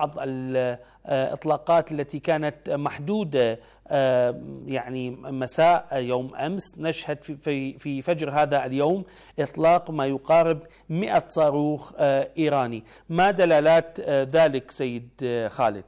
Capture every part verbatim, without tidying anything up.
بعض الإطلاقات التي كانت محدودة يعني مساء يوم أمس، نشهد في في فجر هذا اليوم إطلاق ما يقارب مئة صاروخ إيراني. ما دلالات ذلك سيد خالد؟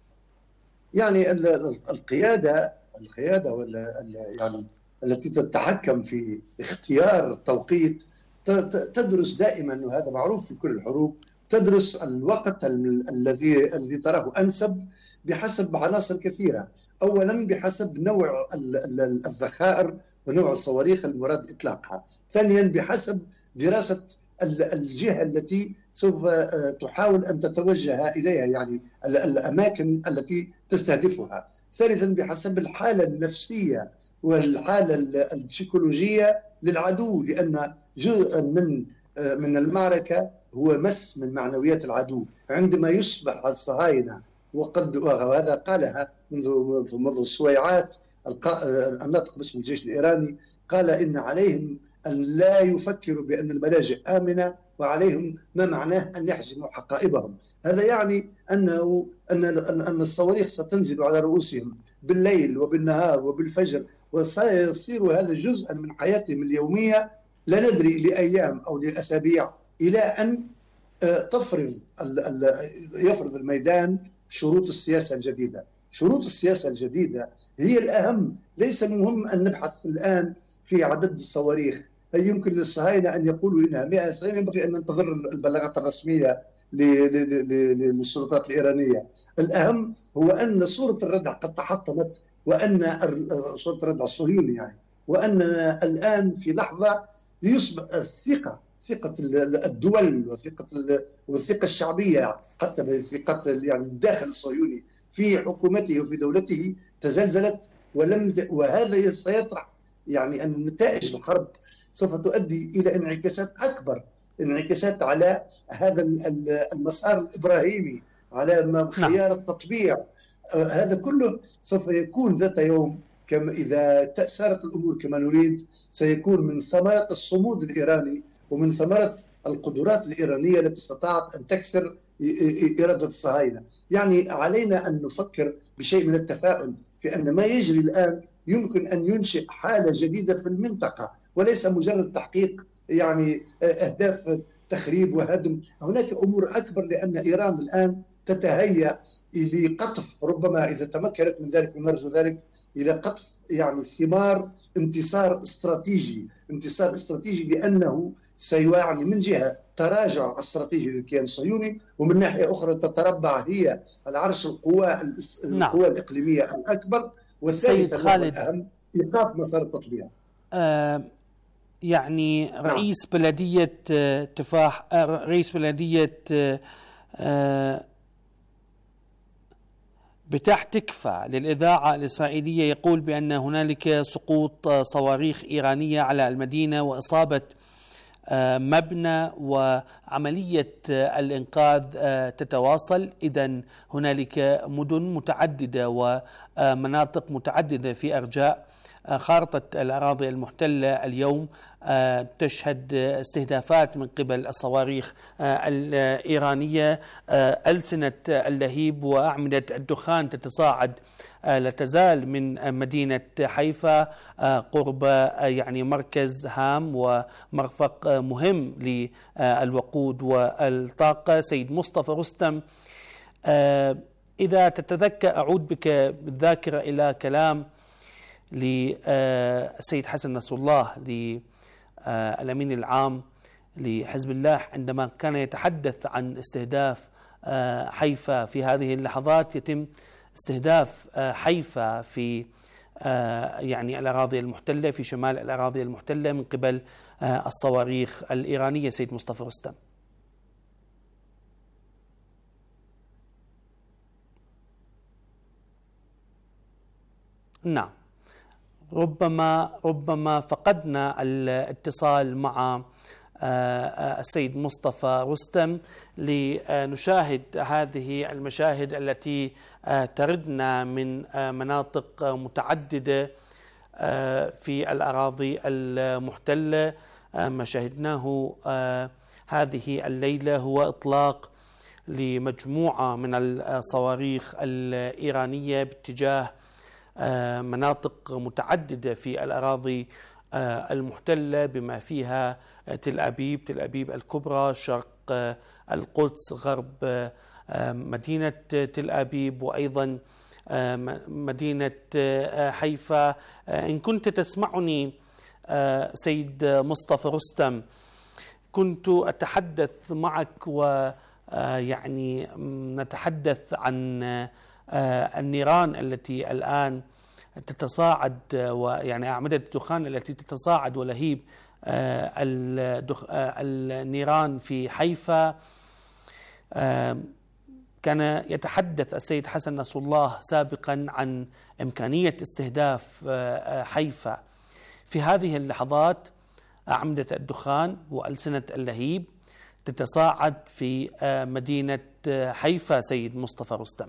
يعني القيادة القيادة ولا يعني التي تتحكم في اختيار التوقيت تدرس دائما، وهذا معروف في كل الحروب، تدرس الوقت الذي الذي تراه أنسب بحسب عناصر كثيرة. أولا بحسب نوع الذخائر ونوع الصواريخ المراد إطلاقها. ثانيا بحسب دراسة الجهة التي سوف تحاول أن تتوجه إليها، يعني الأماكن التي تستهدفها. ثالثا بحسب الحالة النفسية والحالة البسيكولوجية للعدو، لأن جزء من من المعركة هو مس من معنويات العدو. عندما يصبح الصهاينة، وقد وهذا قالها منذ منذ السويعات الناطق باسم الجيش الإيراني، قال إن عليهم أن لا يفكروا بأن الملاجئ آمنة، وعليهم ما معناه أن يحجموا حقائبهم. هذا يعني أنه أن أن الصواريخ ستنزل على رؤوسهم بالليل وبالنهار وبالفجر، وسيصير هذا جزءا من حياتهم اليومية، لا ندري لأيام أو لأسابيع، إلى أن تفرض يفرض الميدان شروط السياسة الجديدة. شروط السياسة الجديدة هي الأهم. ليس مهم أن نبحث الآن في عدد الصواريخ. يمكن للصهاينة أن يقولوا إنها مئة، ينبغي أن ننتظر البلاغات الرسمية للسلطات الإيرانية. الأهم هو أن صورة الردع قد تحطمت، وأن صورة الردع الصهيوني يعني، وأننا الآن في لحظة يصبح الثقة ثقة الدول وثقة والثقة الشعبية، حتى ثقة يعني الداخل الصهيوني في حكومته وفي دولته تزلزلت، ولم وهذا سيطرح يعني أن نتائج الحرب سوف تؤدي إلى انعكاسات أكبر، انعكاسات على هذا المسار الإبراهيمي، على خيار التطبيع. هذا كله سوف يكون ذات يوم، كما إذا سارت الأمور كما نريد، سيكون من ثمرة الصمود الإيراني ومن ثمرة القدرات الإيرانية التي استطاعت أن تكسر إرادة الصهاينة. يعني علينا أن نفكر بشيء من التفاؤل في أن ما يجري الآن يمكن أن ينشئ حالة جديدة في المنطقة، وليس مجرد تحقيق يعني أهداف تخريب وهدم. هناك أمور أكبر، لأن إيران الآن تتهيأ لقطف، ربما إذا تمكنت من ذلك ونرجو ذلك، إلى قطف يعني ثمار انتصار استراتيجي، انتصار استراتيجي لأنه سيعني من جهة تراجع استراتيجي للكيان الصهيوني، ومن ناحية أخرى تتربع هي العرش القوى القوى الإقليمية الأكبر، والثالث والأهم إيقاف مسار التطبيع. آه يعني رئيس نعم. بلدية تفاح رئيس بلدية آه بتاح تكفى للإذاعة الإسرائيلية يقول بأن هنالك سقوط صواريخ إيرانية على المدينة وإصابة مبنى، وعملية الإنقاذ تتواصل. إذن هنالك مدن متعددة ومناطق متعددة في أرجاء خارطة الأراضي المحتلة اليوم تشهد استهدافات من قبل الصواريخ الإيرانية. ألسنة اللهيب وأعمدة الدخان تتصاعد لا تزال من مدينة حيفا قرب يعني مركز هام ومرفق مهم للوقود والطاقة. سيد مصطفى رستم، إذا تتذكر، أعود بك بالذاكرة إلى كلام للسيد حسن نصر الله للأمين العام لحزب الله عندما كان يتحدث عن استهداف حيفا. في هذه اللحظات يتم استهداف حيفا في يعني الأراضي المحتلة في شمال الأراضي المحتلة من قبل الصواريخ الإيرانية. سيد مصطفى رستم. نعم، ربما ربما فقدنا الاتصال مع السيد مصطفى رستم لنشاهد هذه المشاهد التي تردنا من مناطق متعددة في الأراضي المحتلة. ما شاهدناه هذه الليلة هو إطلاق لمجموعة من الصواريخ الإيرانية باتجاه مناطق متعددة في الأراضي المحتلة بما فيها تل أبيب تل أبيب الكبرى، شرق القدس، غرب مدينة تل أبيب، وأيضا مدينة حيفا. إن كنت تسمعني سيد مصطفى رستم، كنت أتحدث معك ويعني نتحدث عن النيران التي الآن تتصاعد، ويعني أعمدة الدخان التي تتصاعد ولهيب النيران في حيفا. كان يتحدث السيد حسن نصر الله سابقا عن إمكانية استهداف حيفا. في هذه اللحظات أعمدة الدخان وألسنة اللهيب تتصاعد في مدينة حيفا سيد مصطفى رستم.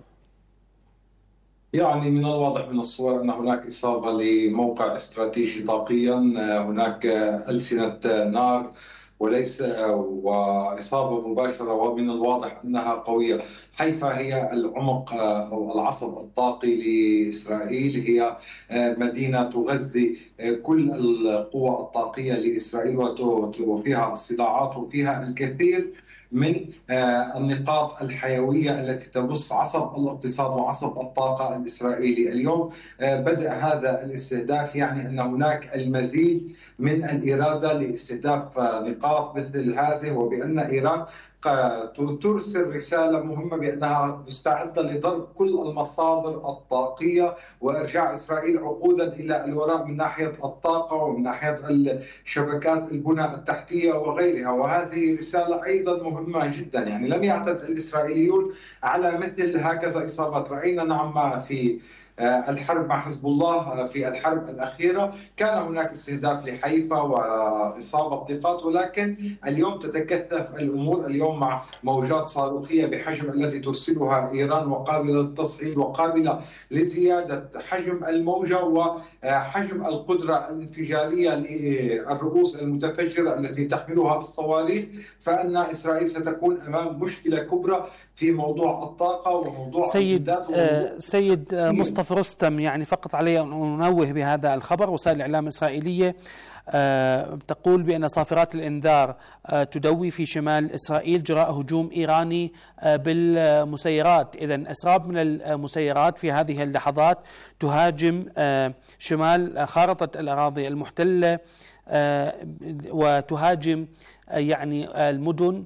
يعني من الواضح من الصور أن هناك إصابة لموقع استراتيجي طاقيا، هناك ألسنة نار وليس وإصابة مباشرة، ومن الواضح أنها قوية. حيفا هي العمق أو العصب الطاقي لإسرائيل، هي مدينة تغذي كل القوى الطاقية لإسرائيل وفيها الصراعات وفيها الكثير من النقاط الحيوية التي تمس عصب الاقتصاد وعصب الطاقة الإسرائيلي. اليوم بدأ هذا الاستهداف، يعني أن هناك المزيد من الإرادة لاستهداف نقاط مثل هذه، وبأن إيران ترسل رسالة مهمة بأنها مستعدة لضرب كل المصادر الطاقية وإرجاع إسرائيل عقودا إلى الوراء من ناحية الطاقة ومن ناحية الشبكات البنى التحتية وغيرها. وهذه رسالة أيضا مهمة جدا، يعني لم يعتد الإسرائيليون على مثل هكذا إصابات. رأينا نعم في الحرب مع حزب الله في الحرب الأخيرة كان هناك استهداف لحيفا وإصابة نقاط، ولكن اليوم تتكثف الأمور. اليوم مع موجات صاروخية بحجم التي ترسلها إيران وقابلة للتصعيد وقابلة لزيادة حجم الموجة وحجم القدرة الانفجارية للرؤوس المتفجرة التي تحملها الصواريخ، فإن إسرائيل ستكون أمام مشكلة كبرى في موضوع الطاقة وموضوع سيد آه سيد آه مصطفى رستم، يعني فقط علي أن أنوه بهذا الخبر. وسائل الإعلام الإسرائيلية أه تقول بأن صافرات الإنذار أه تدوي في شمال إسرائيل جراء هجوم إيراني أه بالمسيرات. إذن أسراب من المسيرات في هذه اللحظات تهاجم أه شمال خارطة الأراضي المحتلة أه وتهاجم أه يعني المدن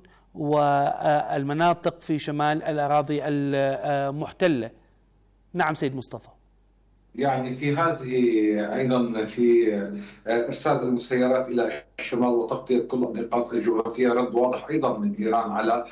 والمناطق في شمال الأراضي المحتلة. نعم سيد مصطفى. يعني في هذه أيضا في إرسال المسيرات إلى الشمال وتغطية كل النقاط الجغرافية رد واضح أيضا من إيران على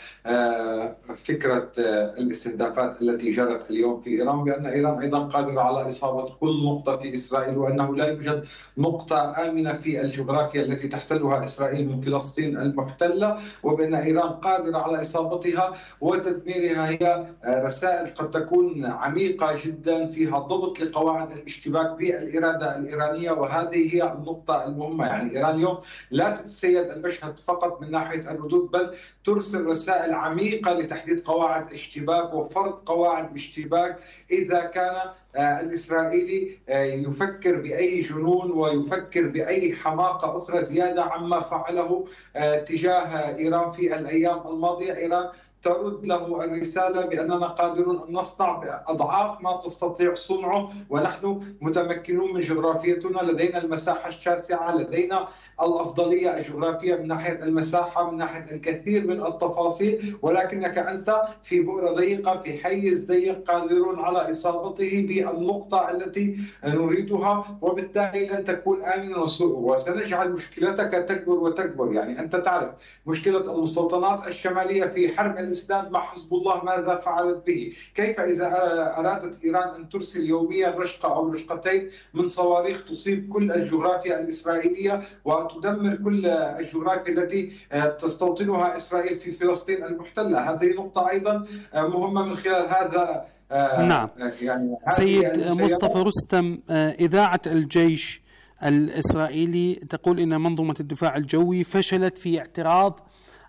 فكرة الاستهدافات التي جرت اليوم في إيران، بأن إيران أيضا قادرة على إصابة كل نقطة في إسرائيل، وأنه لا يوجد نقطة آمنة في الجغرافيا التي تحتلها إسرائيل من فلسطين المحتلة، وبأن إيران قادرة على إصابتها وتدميرها. هي رسائل قد تكون عميقة جدا فيها ضبط لقواعد الاشتباك بالإرادة الإيرانية، وهذه هي النقطة المهمة. يعني إيران اليوم لا تتسيد المشهد فقط من ناحية الردود، بل ترسل رسائل عميقة لتحديد قواعد اشتباك وفرض قواعد اشتباك إذا كان الإسرائيلي يفكر بأي جنون ويفكر بأي حماقة أخرى زيادة عما فعله تجاه إيران في الأيام الماضية. إيران ترد له الرسالة بأننا قادرون أن نصنع بأضعاف ما تستطيع صنعه، ونحن متمكنون من جغرافيتنا، لدينا المساحة الشاسعة، لدينا الأفضلية الجغرافية من ناحية المساحة، من ناحية الكثير من التفاصيل، ولكنك أنت في بؤرة ضيقة، في حيز ضيق، قادرون على إصابته بالنقطة التي نريدها، وبالتالي لن تكون آمنا وسنجعل مشكلتك تكبر وتكبر. يعني أنت تعرف مشكلة المستوطنات الشمالية في حرب الإسلام مع حزب الله ماذا فعلت به؟ كيف إذا أرادت إيران أن ترسل يوميا رشقة أو رشقتين من صواريخ تصيب كل الجغرافيا الإسرائيلية وتدمر كل الجغرافيا التي تستوطنها إسرائيل في فلسطين المحتلة؟ هذه نقطة أيضا مهمة من خلال هذا. نعم يعني سيد مصطفى رستم، إذاعة الجيش الإسرائيلي تقول إن منظومة الدفاع الجوي فشلت في اعتراض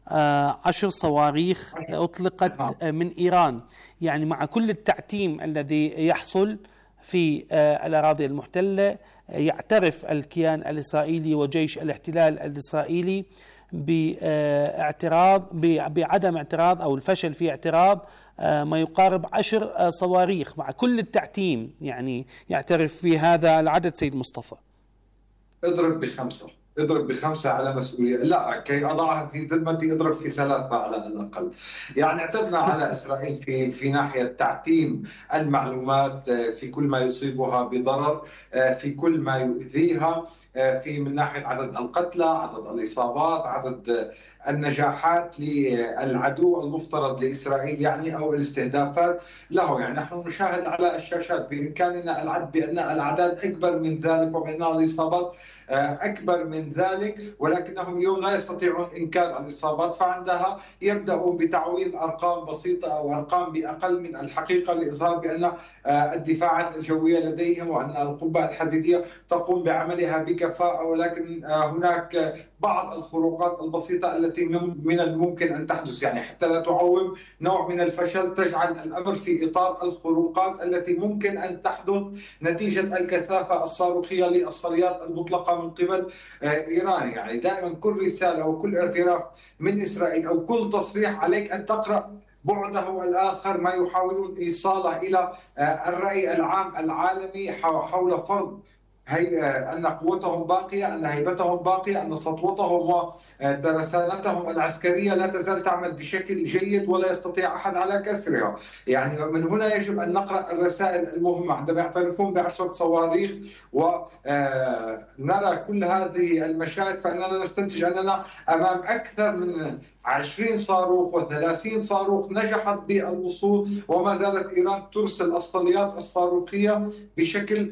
عشر صواريخ أطلقت من إيران، يعني مع كل التعتيم الذي يحصل في الأراضي المحتلة يعترف الكيان الإسرائيلي وجيش الاحتلال الإسرائيلي باعتراض بعدم اعتراض أو الفشل في اعتراض ما يقارب عشر صواريخ مع كل التعتيم، يعني يعترف في هذا العدد سيد مصطفى. اضرب بخمسة اضرب بخمسة على مسؤولية، لا كي أضعها في ذمتي اضرب في ثلاثة على الأقل. يعني اعتدنا على إسرائيل في في ناحية تعتيم المعلومات في كل ما يصيبها بضرر، في كل ما يؤذيها، في من ناحية عدد القتلى، عدد الإصابات، عدد النجاحات للعدو المفترض لإسرائيل يعني أو الاستهدافات له. يعني نحن نشاهد على الشاشات بإمكاننا العد بأن الأعداد أكبر من ذلك وبأن الإصابات أكبر من ذلك، ولكنهم اليوم لا يستطيعون إنكار الإصابات، فعندها يبدأوا بتعويل أرقام بسيطة أو أرقام بأقل من الحقيقة لإظهار بأن الدفاعات الجوية لديهم وأن القبة الحديدية تقوم بعملها بكفاءة، ولكن هناك بعض الخروقات البسيطة التي من الممكن أن تحدث، يعني حتى لا تعوم نوع من الفشل تجعل الأمر في إطار الخروقات التي ممكن أن تحدث نتيجة الكثافة الصاروخية للصليات المطلقة من قبل إيران. يعني دائما كل رسالة وكل اعتراف من إسرائيل أو كل تصريح عليك أن تقرأ بعده الآخر، ما يحاولون إيصاله إلى الرأي العام العالمي حول فرض هي أن قوتهم باقية، أن هيبتهم باقية، أن سطوتهم ودرسانتهم العسكرية لا تزال تعمل بشكل جيد ولا يستطيع أحد على كسرها. يعني من هنا يجب أن نقرأ الرسائل المهمة عندما يعترفون بعشرة صواريخ ونرى كل هذه المشاهد، فإننا نستنتج أننا أمام أكثر من عشرين صاروخ وثلاثين صاروخ نجحت بالوصول، وما زالت إيران ترسل الصليات الصاروخية بشكل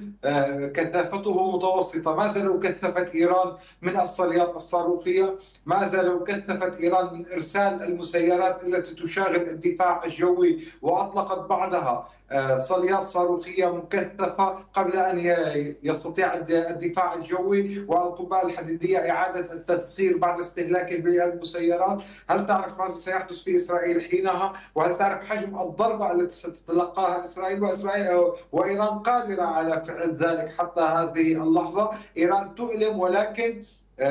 كثافته متوسطة. ما زالوا كثفت إيران من الصليات الصاروخية، ما زالوا كثفت إيران من إرسال المسيرات التي تشاغل الدفاع الجوي، وأطلقت بعدها صليات صاروخية مكثفة قبل أن يستطيع الدفاع الجوي والقبة الحديدية إعادة التذخير بعد استهلاكه بالمسيرات. هل تعرف ماذا سيحدث في إسرائيل حينها؟ وهل تعرف حجم الضربة التي ستتلقاها إسرائيل؟ وإسرائيل وإيران قادرة على فعل ذلك حتى هذه اللحظة. إيران تؤلم ولكن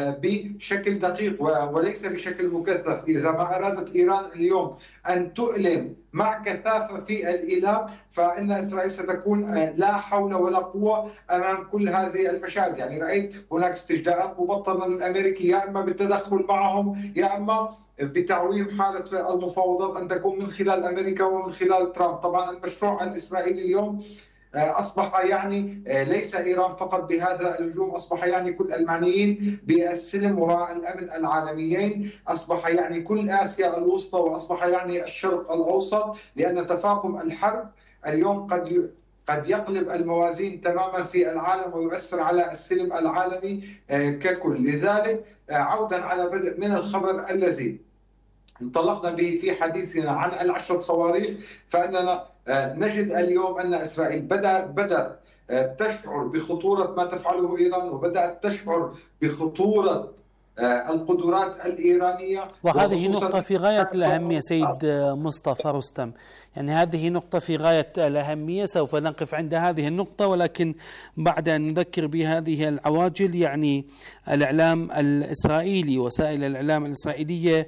بشكل دقيق وليس بشكل مكثف. إذا ما أرادت إيران اليوم أن تؤلم مع كثافة في الإيلام، فإن إسرائيل ستكون لا حول ولا قوة أمام كل هذه المشاهد. يعني رأيت هناك استجداءات مبطنة للأمريكي، يا إما بالتدخل معهم يا إما بتعويم حالة المفاوضات أن تكون من خلال أمريكا ومن خلال ترامب. طبعا المشروع الإسرائيلي اليوم أصبح يعني ليس إيران فقط بهذا الهجوم، أصبح يعني كل المعنيين بالسلم والأمن العالميين، أصبح يعني كل آسيا الوسطى، وأصبح يعني الشرق الأوسط، لأن تفاقم الحرب اليوم قد قد يقلب الموازين تماما في العالم ويؤثر على السلم العالمي ككل. لذلك عودا على بدء من الخبر الذي انطلقنا به في حديثنا عن العشرة صواريخ، فإننا نجد اليوم أن إسرائيل بدأ بدأ تشعر بخطورة ما تفعله إيران، وبدأت تشعر بخطورة القدرات الإيرانية. وهذه نقطة في غاية الأهمية سيد مصطفى رستم، يعني هذه نقطة في غاية الأهمية. سوف نقف عند هذه النقطة، ولكن بعد أن نذكر بهذه العواجل، يعني الإعلام الإسرائيلي، وسائل الإعلام الإسرائيلية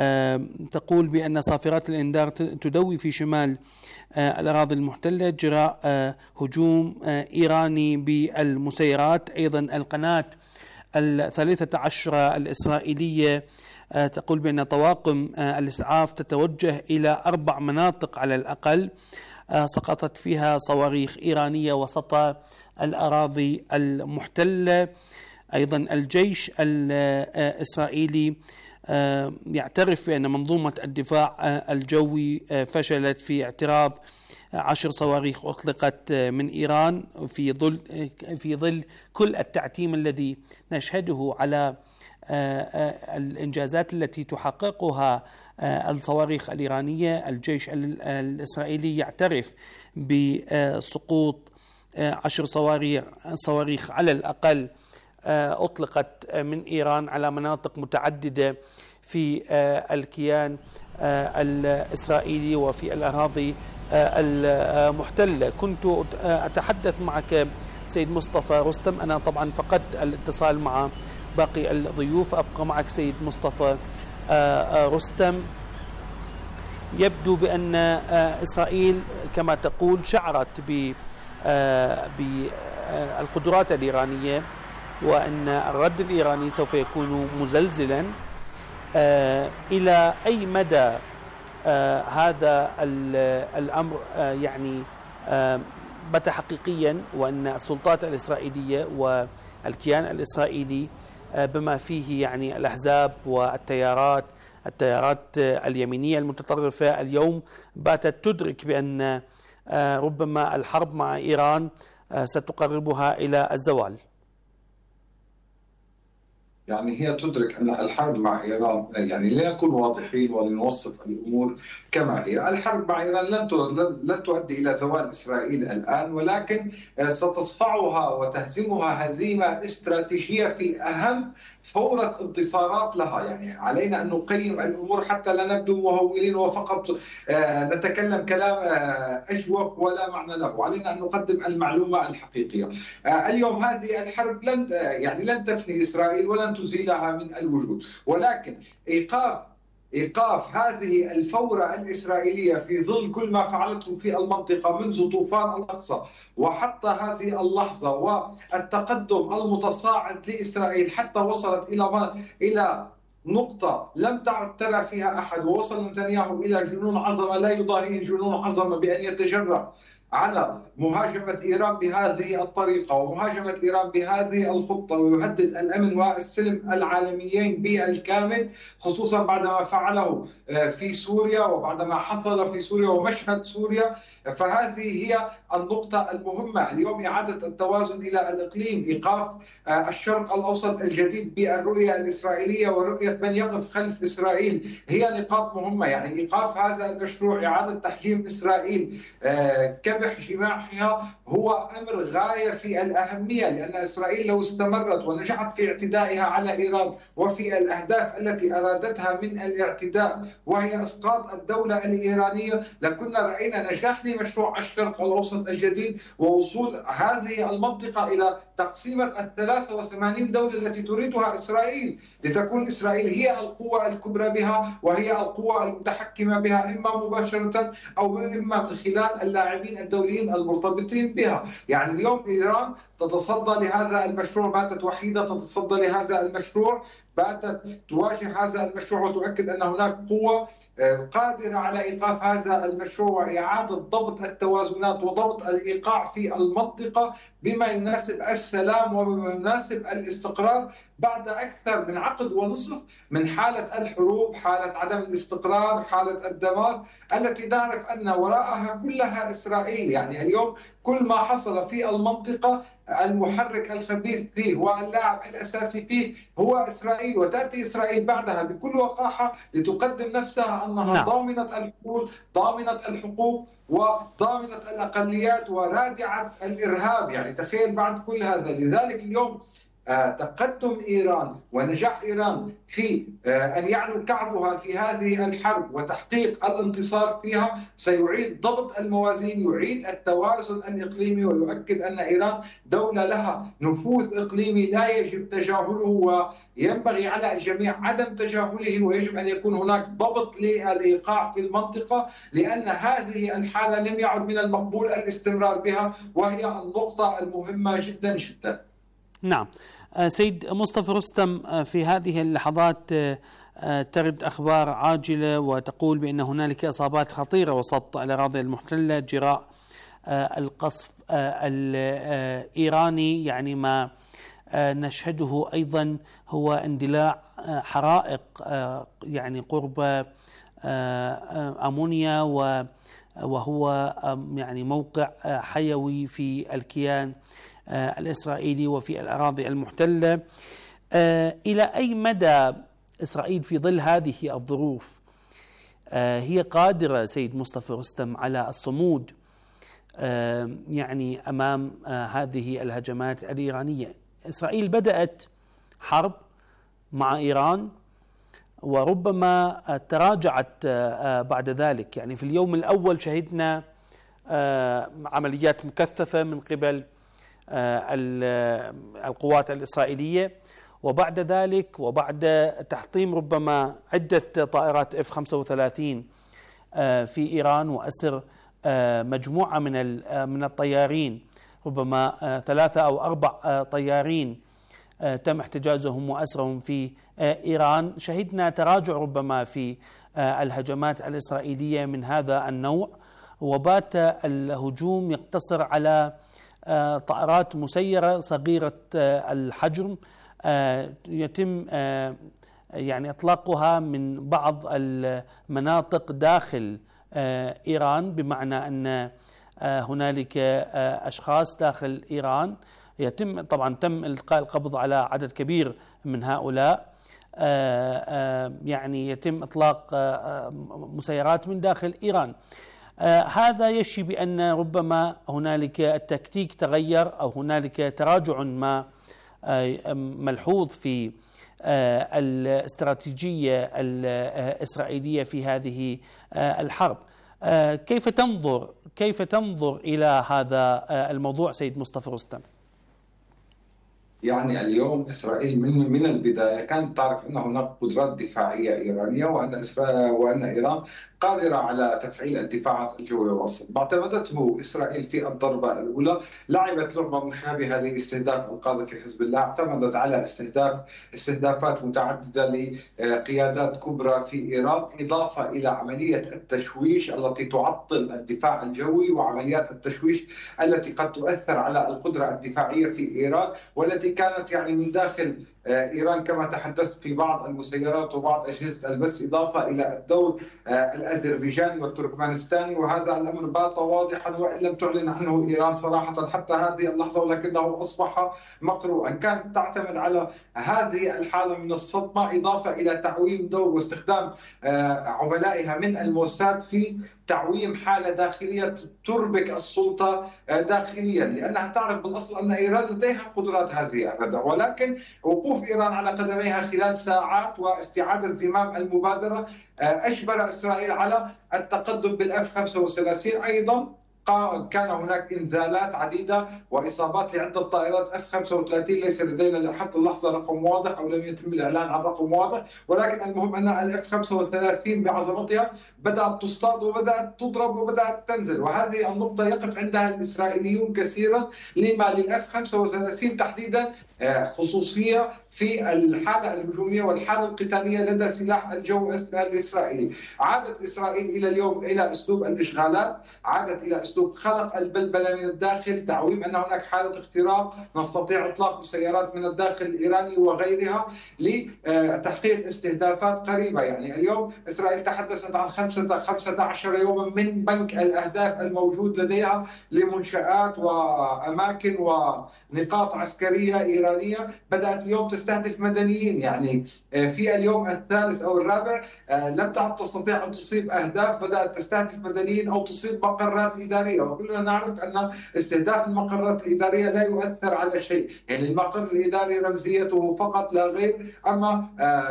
تقول بأن صافرات الإنذار تدوي في شمال الأراضي المحتلة جراء هجوم إيراني بالمسيرات. أيضا القناة الثالثة عشرة الإسرائيلية تقول بأن طواقم الإسعاف تتوجه إلى أربع مناطق على الأقل سقطت فيها صواريخ إيرانية وسط الأراضي المحتلة. أيضا الجيش الإسرائيلي يعترف بأن منظومة الدفاع الجوي فشلت في اعتراض عشر صواريخ أطلقت من إيران في ظل في ظل كل التعتيم الذي نشهده على الإنجازات التي تحققها الصواريخ الإيرانية. الجيش الإسرائيلي يعترف بسقوط عشر صواريخ صواريخ على الأقل أطلقت من إيران على مناطق متعددة في الكيان الإسرائيلي وفي الأراضي المحتلة. كنت أتحدث معك سيد مصطفى رستم، أنا طبعا فقدت الاتصال مع باقي الضيوف، أبقى معك سيد مصطفى رستم. يبدو بأن إسرائيل كما تقول شعرت بالقدرات الإيرانية، وأن الرد الإيراني سوف يكون مزلزلا. إلى أي مدى هذا الأمر يعني بات حقيقيا، وأن السلطات الإسرائيلية والكيان الإسرائيلي بما فيه يعني الأحزاب والتيارات التيارات اليمينية المتطرفة اليوم باتت تدرك بأن ربما الحرب مع إيران ستقربها إلى الزوال؟ يعني هي تدرك أن الحرب مع إيران، يعني لنكون واضحين ولنوصف الأمور كما هي، الحرب مع إيران لن لن تؤدي إلى زوال إسرائيل الآن، ولكن ستصفعها وتهزمها هزيمة استراتيجية في أهم فورة انتصارات لها. يعني علينا أن نقيم الأمور حتى لا نبدو مهولين وفقط نتكلم كلام أجوف ولا معنى له. علينا أن نقدم المعلومة الحقيقية. اليوم هذه الحرب لن يعني لن تفني إسرائيل ولن تزيلها من الوجود، ولكن إيقاف إيقاف هذه الفورة الإسرائيلية في ظل كل ما فعلته في المنطقة منذ طوفان الأقصى وحتى هذه اللحظة، والتقدم المتصاعد لإسرائيل حتى وصلت إلى إلى نقطة لم تعد ترى فيها أحد، ووصل نتنياهو إلى جنون عظمة لا يضاهيه جنون عظمة بأن يتجرأ على مهاجمة إيران بهذه الطريقة ومهاجمة إيران بهذه الخطة، ويهدد الأمن والسلم العالميين بالكامل، خصوصا بعدما فعله في سوريا وبعدما حصل في سوريا ومشهد سوريا. فهذه هي النقطة المهمة اليوم، إعادة التوازن إلى الإقليم، إيقاف الشرق الأوسط الجديد بالرؤية الإسرائيلية ورؤية من يقف خلف إسرائيل، هي نقاط مهمة. يعني إيقاف هذا المشروع، إعادة تحجيم إسرائيل، كبح جماحها، هو أمر غاية في الأهمية، لأن إسرائيل لو استمرت ونجحت في اعتدائها على إيران وفي الأهداف التي أرادتها من الاعتداء وهي إسقاط الدولة الإيرانية، لكنا رأينا نجاح لمشروع الشرق الأوسط الجديد ووصول هذه المنطقة إلى تقسيمة الثلاثة وثمانين دولة التي تريدها إسرائيل، لتكون إسرائيل هي القوة الكبرى بها وهي القوة المتحكمة بها، إما مباشرة أو إما من خلال اللاعبين الدوليين المرتبطين بها. يعني اليوم إيران تتصدى لهذا المشروع، باتت وحيدة تتصدى لهذا المشروع، باتت تواجه هذا المشروع وتؤكد أن هناك قوة قادرة على إيقاف هذا المشروع وإعادة ضبط التوازنات وضبط الإيقاع في المنطقة بما يناسب السلام وبما يناسب الاستقرار بعد أكثر من عقد ونصف من حالة الحروب، حالة عدم الاستقرار، حالة الدمار التي نعرف أن وراءها كلها إسرائيل. يعني اليوم كل ما حصل في المنطقة المحرك الخبيث فيه واللاعب الأساسي فيه هو إسرائيل، وتأتي إسرائيل بعدها بكل وقاحة لتقدم نفسها أنها نعم. ضامنة الحقوق، ضامنة الحقوق وضامنة الأقليات ورادعة الإرهاب. يعني تخيل بعد كل هذا. لذلك اليوم تقدم إيران ونجاح إيران في أن يعلو كعبها في هذه الحرب وتحقيق الانتصار فيها سيعيد ضبط الموازين، يعيد التوازن الإقليمي، ويؤكد أن إيران دولة لها نفوذ إقليمي لا يجب تجاهله، وينبغي على الجميع عدم تجاهله، ويجب أن يكون هناك ضبط للإيقاع في المنطقة، لأن هذه الحالة لم يعد من المقبول الاستمرار بها، وهي النقطة المهمة جدا جدا. نعم سيد مصطفى رستم، في هذه اللحظات ترد أخبار عاجلة وتقول بأن هنالك إصابات خطيرة وسط الأراضي المحتلة جراء القصف الإيراني. يعني ما نشهده أيضا هو اندلاع حرائق يعني قرب أمونيا، وهو يعني موقع حيوي في الكيان الإسرائيلي وفي الأراضي المحتلة. إلى أي مدى إسرائيل في ظل هذه الظروف هي قادرة سيد مصطفى رستم على الصمود يعني أمام هذه الهجمات الإيرانية؟ إسرائيل بدأت حرب مع إيران وربما تراجعت بعد ذلك. يعني في اليوم الأول شهدنا عمليات مكثفة من قبل القوات الإسرائيلية، وبعد ذلك وبعد تحطيم ربما عدة طائرات إف خمسة وثلاثين في إيران وأسر مجموعة من من الطيارين، ربما ثلاثة أو أربع طيارين تم احتجازهم وأسرهم في إيران، شهدنا تراجع ربما في الهجمات الإسرائيلية من هذا النوع، وبات الهجوم يقتصر على طائرات مسيرة صغيرة الحجم يتم يعني إطلاقها من بعض المناطق داخل إيران، بمعنى أن هنالك أشخاص داخل إيران يتم طبعا تم إلقاء القبض على عدد كبير من هؤلاء، يعني يتم إطلاق مسيرات من داخل إيران. هذا يشي بأن ربما هنالك التكتيك تغير أو هنالك تراجع ما ملحوظ في الاستراتيجية الإسرائيلية في هذه الحرب. كيف تنظر كيف تنظر إلى هذا الموضوع سيد مصطفى رستم؟ يعني اليوم إسرائيل من من البداية كانت تعرف أن هناك قدرات دفاعية إيرانية، وأن وأن إيران قادرة على تفعيل الدفاعات الجوية والوسط. ما اعتمدته إسرائيل في الضربة الأولى لعبت لعبة مشابهة لاستهداف القاذفي حزب الله، اعتمدت على استهداف استهدافات متعددة لقيادات كبرى في إيران، إضافة إلى عملية التشويش التي تعطل الدفاع الجوي وعمليات التشويش التي قد تؤثر على القدرة الدفاعية في إيران، والتي كانت يعني من داخل إيران كما تحدثت في بعض المسيرات وبعض أجهزة البث، إضافة إلى الدور الأذربيجاني والتركمانستاني، وهذا الأمر بات واضحا وإن لم تعلن عنه إيران صراحة حتى هذه اللحظة، ولكنه أصبح مقروءا. كانت تعتمد على هذه الحالة من الصدمة، إضافة إلى تعويم دور واستخدام عملائها من الموساد في تعويم حالة داخلية تربك السلطة داخليا، لأنها تعرف بالأصل أن إيران لديها قدرات هذه الردع، ولكن وقوف إيران على قدميها خلال ساعات واستعادة زمام المبادرة أجبر إسرائيل على التقدم بالإف خمسة وثلاثين. أيضا كان هناك إنزالات عديدة وإصابات لعدة طائرات إف خمسة وثلاثين، ليس لدينا حتى اللحظة رقم واضح أو لم يتم الإعلان عن رقم واضح، ولكن المهم أن الإف خمسة وثلاثين بعظمتها بدأت تصطاد وبدأت تضرب وبدأت تنزل، وهذه النقطة يقف عندها الإسرائيليون كثيرا، لما للإف خمسة وثلاثين تحديدا خصوصية في الحالة الهجومية والحالة القتالية لدى سلاح الجو الإسرائيلي. عادت إسرائيل إلى اليوم إلى أسلوب الإشغالات، عادت إلى أسلوب خلق البلبلة من الداخل، تعويم أن هناك حالة اختراق نستطيع إطلاق مسيرات من الداخل الإيراني وغيرها لتحقيق استهدافات قريبة. يعني اليوم إسرائيل تحدثت عن خمسة عشر يوما من بنك الأهداف الموجود لديها لمنشآت وأماكن ونقاط عسكرية إيرانية، بدأت اليوم تستهدف مدنيين. يعني في اليوم الثالث أو الرابع لم تعد تستطيع أن تصيب أهداف، بدأت تستهدف مدنيين أو تصيب مقرات إدارية، وكلنا نعرف أن استهداف المقرات الإدارية لا يؤثر على شيء، يعني المقر الإداري رمزيته فقط لا غير، أما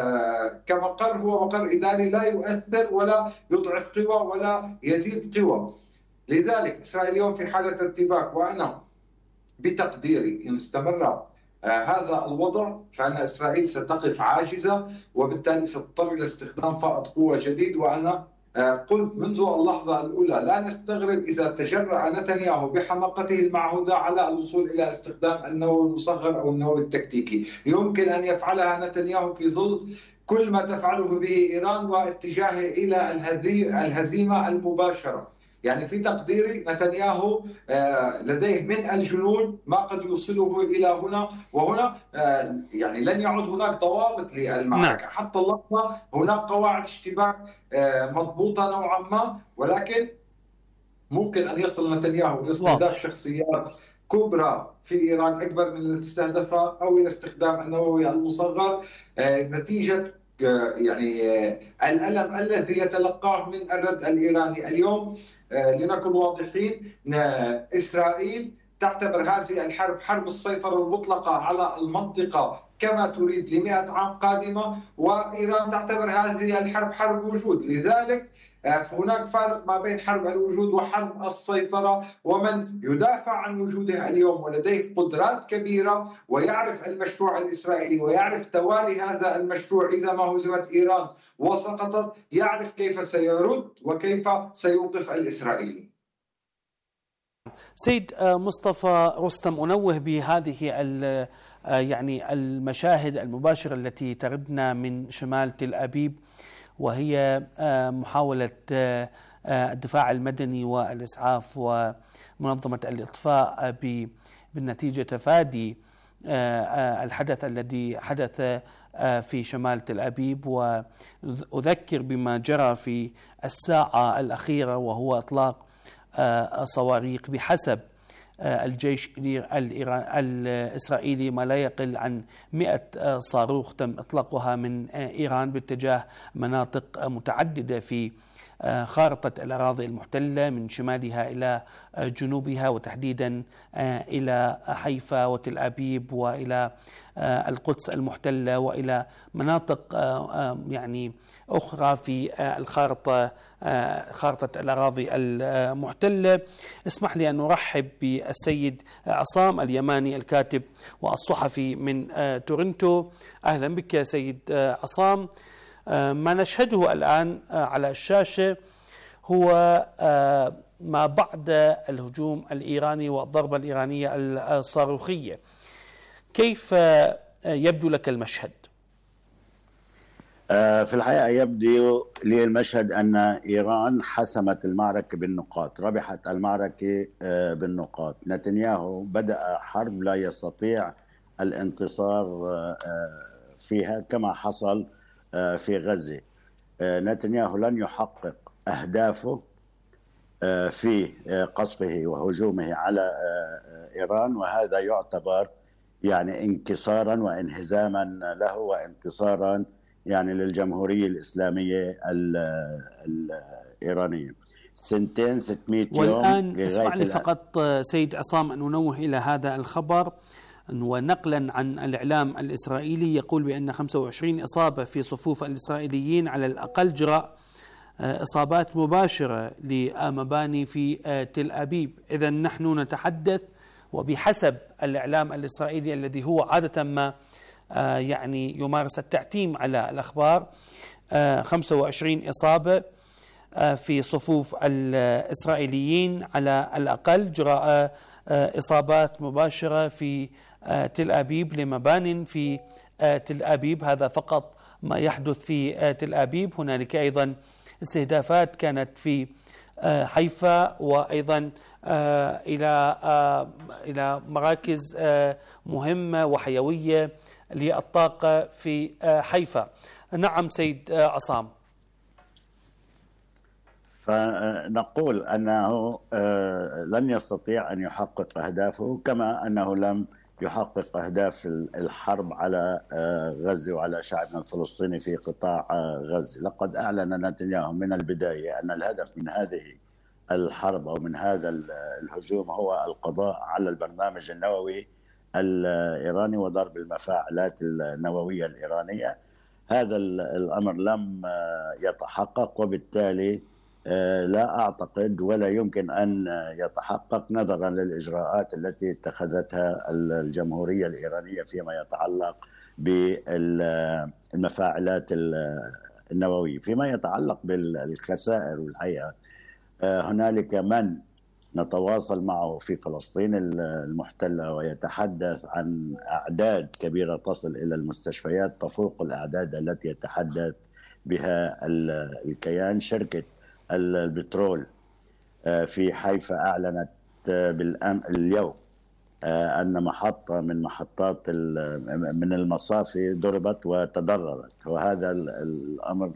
كمقر هو مقر إداري لا يؤثر ولا يضعف قوى ولا يزيد قوى. لذلك إسرائيل اليوم في حالة ارتباك، وأنا بتقديري إن استمر آه هذا الوضع فإن إسرائيل ستقف عاجزة، وبالتالي ستضطر إلى استخدام فائض قوة جديد. وأنا آه قلت منذ اللحظة الأولى لا نستغرب إذا تجرأ نتنياهو بحماقته المعهودة على الوصول إلى استخدام النووي المصغر أو النووي التكتيكي. يمكن أن يفعلها نتنياهو في ظل كل ما تفعله به إيران واتجاهه إلى الهزيمة المباشرة. يعني في تقديري نتنياهو لديه من الجنون ما قد يوصله إلى هنا وهنا، يعني لن يعد هناك ضوابط للمعركة حتى اللحظة، هناك قواعد اشتباك مضبوطة نوعا ما، ولكن ممكن أن يصل نتنياهو إلى استهداف شخصيات كبرى في إيران أكبر من التي استهدفها، أو إلى استخدام النووي المصغر نتيجة يعني الألم الذي يتلقاه من الرد الإيراني. اليوم لنكن واضحين، إسرائيل تعتبر هذه الحرب حرب السيطرة المطلقة على المنطقة كما تريد لمئة عام قادمة، وإيران تعتبر هذه الحرب حرب وجود. لذلك هناك فارق ما بين حرب الوجود وحرب السيطرة، ومن يدافع عن وجوده اليوم ولديه قدرات كبيرة ويعرف المشروع الإسرائيلي ويعرف توالي هذا المشروع إذا ما هزمت إيران وسقطت، يعرف كيف سيرد وكيف سيوقف الإسرائيلي. سيد مصطفى رستم، أنوه بهذه يعني المشاهد المباشرة التي تردنا من شمال تل أبيب، وهي محاولة الدفاع المدني والإسعاف ومنظمة الإطفاء بالنتيجة تفادي الحدث الذي حدث في شمال تل أبيب. وأذكر بما جرى في الساعة الأخيرة وهو إطلاق صواريخ بحسب الجيش الإسرائيلي ما لا يقل عن مئة صاروخ تم إطلاقها من إيران باتجاه مناطق متعددة في خارطة الأراضي المحتلة من شمالها إلى جنوبها، وتحديدا إلى حيفا وتل أبيب وإلى القدس المحتلة وإلى مناطق يعني أخرى في الخارطة خارطة الأراضي المحتلة. اسمح لي أن نرحب بالسيد عصام اليماني الكاتب والصحفي من تورنتو. أهلا بك سيد عصام. ما نشهده الآن على الشاشة هو ما بعد الهجوم الإيراني والضربة الإيرانية الصاروخية. كيف يبدو لك المشهد؟ في الحقيقة يبدو لي المشهد أن إيران حسمت المعركة بالنقاط، ربحت المعركة بالنقاط. نتنياهو بدأ حرب لا يستطيع الانتصار فيها كما حصل في غزة. نتنياهو لن يحقق أهدافه في قصفه وهجومه على إيران، وهذا يعتبر يعني انكسارا وانهزاما له وانتصارا يعني للجمهورية الإسلامية الإيرانية. سنتين ستمائة يوم. والآن اسمع لي فقط سيد عصام أن ننوه إلى هذا الخبر، ونقلا عن الإعلام الإسرائيلي يقول بأن خمسة وعشرين إصابة في صفوف الإسرائيليين على الأقل جراء إصابات مباشرة لمباني في تل أبيب. إذن نحن نتحدث وبحسب الإعلام الإسرائيلي الذي هو عادة ما يعني يمارس التعتيم على الأخبار، خمسة وعشرين إصابة في صفوف الإسرائيليين على الأقل جراء إصابات مباشرة في تل أبيب لمبان في تل أبيب. هذا فقط ما يحدث في تل أبيب. هنالك أيضا استهدافات كانت في حيفا وأيضا إلى إلى مراكز مهمة وحيوية للطاقة في حيفا. نعم سيد عصام. فنقول أنه لن يستطيع أن يحقق أهدافه، كما أنه لم يحقق أهداف الحرب على غزة وعلى شعبنا الفلسطيني في قطاع غزة. لقد أعلن نتنياهو من البداية أن الهدف من هذه الحرب أو من هذا الهجوم هو القضاء على البرنامج النووي الإيراني وضرب المفاعلات النووية الإيرانية. هذا الأمر لم يتحقق، وبالتالي لا أعتقد ولا يمكن أن يتحقق نظرا للإجراءات التي اتخذتها الجمهورية الإيرانية فيما يتعلق بالمفاعلات النووية. فيما يتعلق بالخسائر والحقيقة هنالك من نتواصل معه في فلسطين المحتلة ويتحدث عن أعداد كبيرة تصل إلى المستشفيات تفوق الأعداد التي يتحدث بها الكيان. شركة البترول في حيفا أعلنت اليوم أن محطة من محطات من المصافي ضربت وتضررت، وهذا الأمر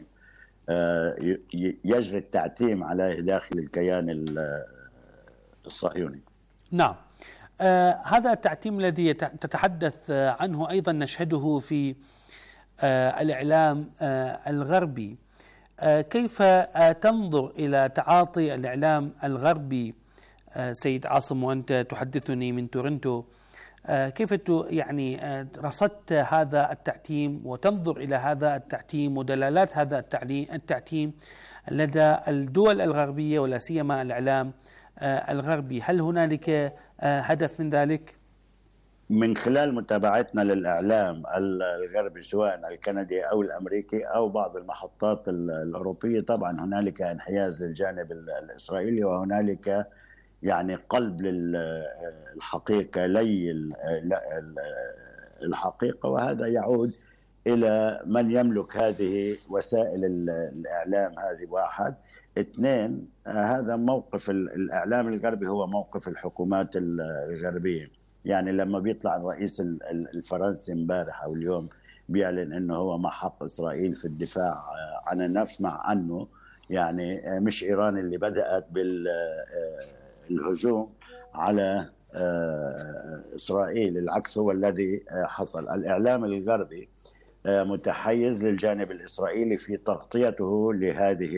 يجري التعتيم عليه داخل الكيان الصهيوني. نعم، آه هذا التعتيم الذي تتحدث عنه أيضا نشهده في آه الإعلام آه الغربي. آه كيف آه تنظر إلى تعاطي الإعلام الغربي آه سيد عاصم وأنت تحدثني من تورنتو كيف يعني رصدت هذا التعتيم وتنظر إلى هذا التعتيم ودلالات هذا التعتيم لدى الدول الغربية ولا سيما الإعلام الغربي؟ هل هنالك هدف من ذلك؟ من خلال متابعتنا للإعلام الغربي سواء الكندي أو الأمريكي أو بعض المحطات الأوروبية، طبعا هنالك انحياز للجانب الإسرائيلي، وهنالك يعني قلب للحقيقة لي الحقيقة، وهذا يعود إلى من يملك هذه وسائل الإعلام. هذه واحد. اثنين، هذا موقف الإعلام الغربي هو موقف الحكومات الغربية. يعني لما بيطلع الرئيس الفرنسي امبارح أو اليوم بيعلن أنه هو مع حق إسرائيل في الدفاع عن النفس، مع أنه يعني مش إيران اللي بدأت بالهجوم على إسرائيل، العكس هو الذي حصل. الإعلام الغربي متحيز للجانب الإسرائيلي في تغطيته لهذه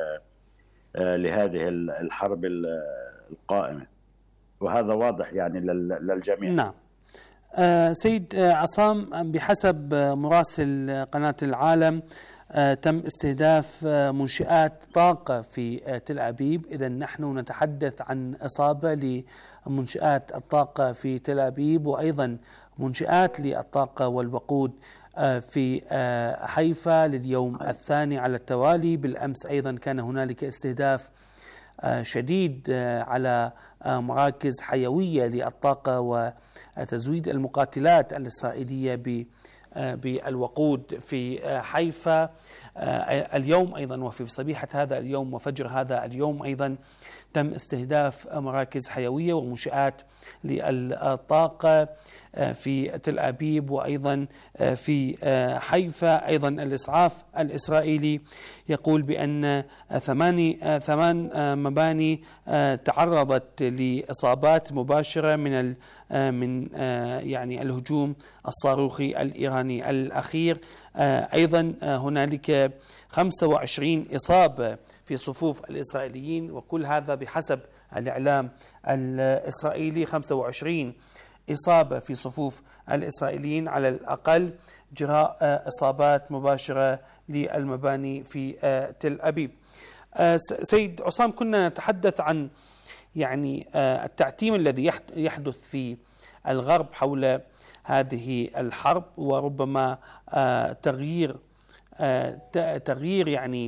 لهذه الحرب القائمة، وهذا واضح يعني للجميع. نعم. آه سيد عصام، بحسب مراسل قناة العالم آه تم استهداف آه منشآت طاقة في آه تل أبيب. إذا نحن نتحدث عن إصابة لمنشآت الطاقة في تل أبيب، وأيضا منشآت للطاقة والوقود آه في آه حيفا لليوم الثاني على التوالي. بالأمس أيضا كان هنالك استهداف شديد على مراكز حيوية للطاقة وتزويد المقاتلات الإسرائيلية بالوقود في حيفا اليوم أيضا، وفي صبيحة هذا اليوم وفجر هذا اليوم أيضا تم استهداف مراكز حيوية ومنشآت للطاقة في تل أبيب وأيضا في حيفا. أيضا الإسعاف الإسرائيلي يقول بأن ثماني ثمان مباني تعرضت لإصابات مباشرة من من يعني الهجوم الصاروخي الإيراني الأخير. أيضا هنالك خمسة وعشرين إصابة في صفوف الإسرائيليين، وكل هذا بحسب الإعلام الإسرائيلي. خمسة وعشرين إصابة في صفوف الإسرائيليين على الأقل جراء إصابات مباشرة للمباني في تل أبيب. سيد عصام، كنا نتحدث عن يعني التعتيم الذي يحدث في الغرب حول هذه الحرب، وربما تغيير تغيير يعني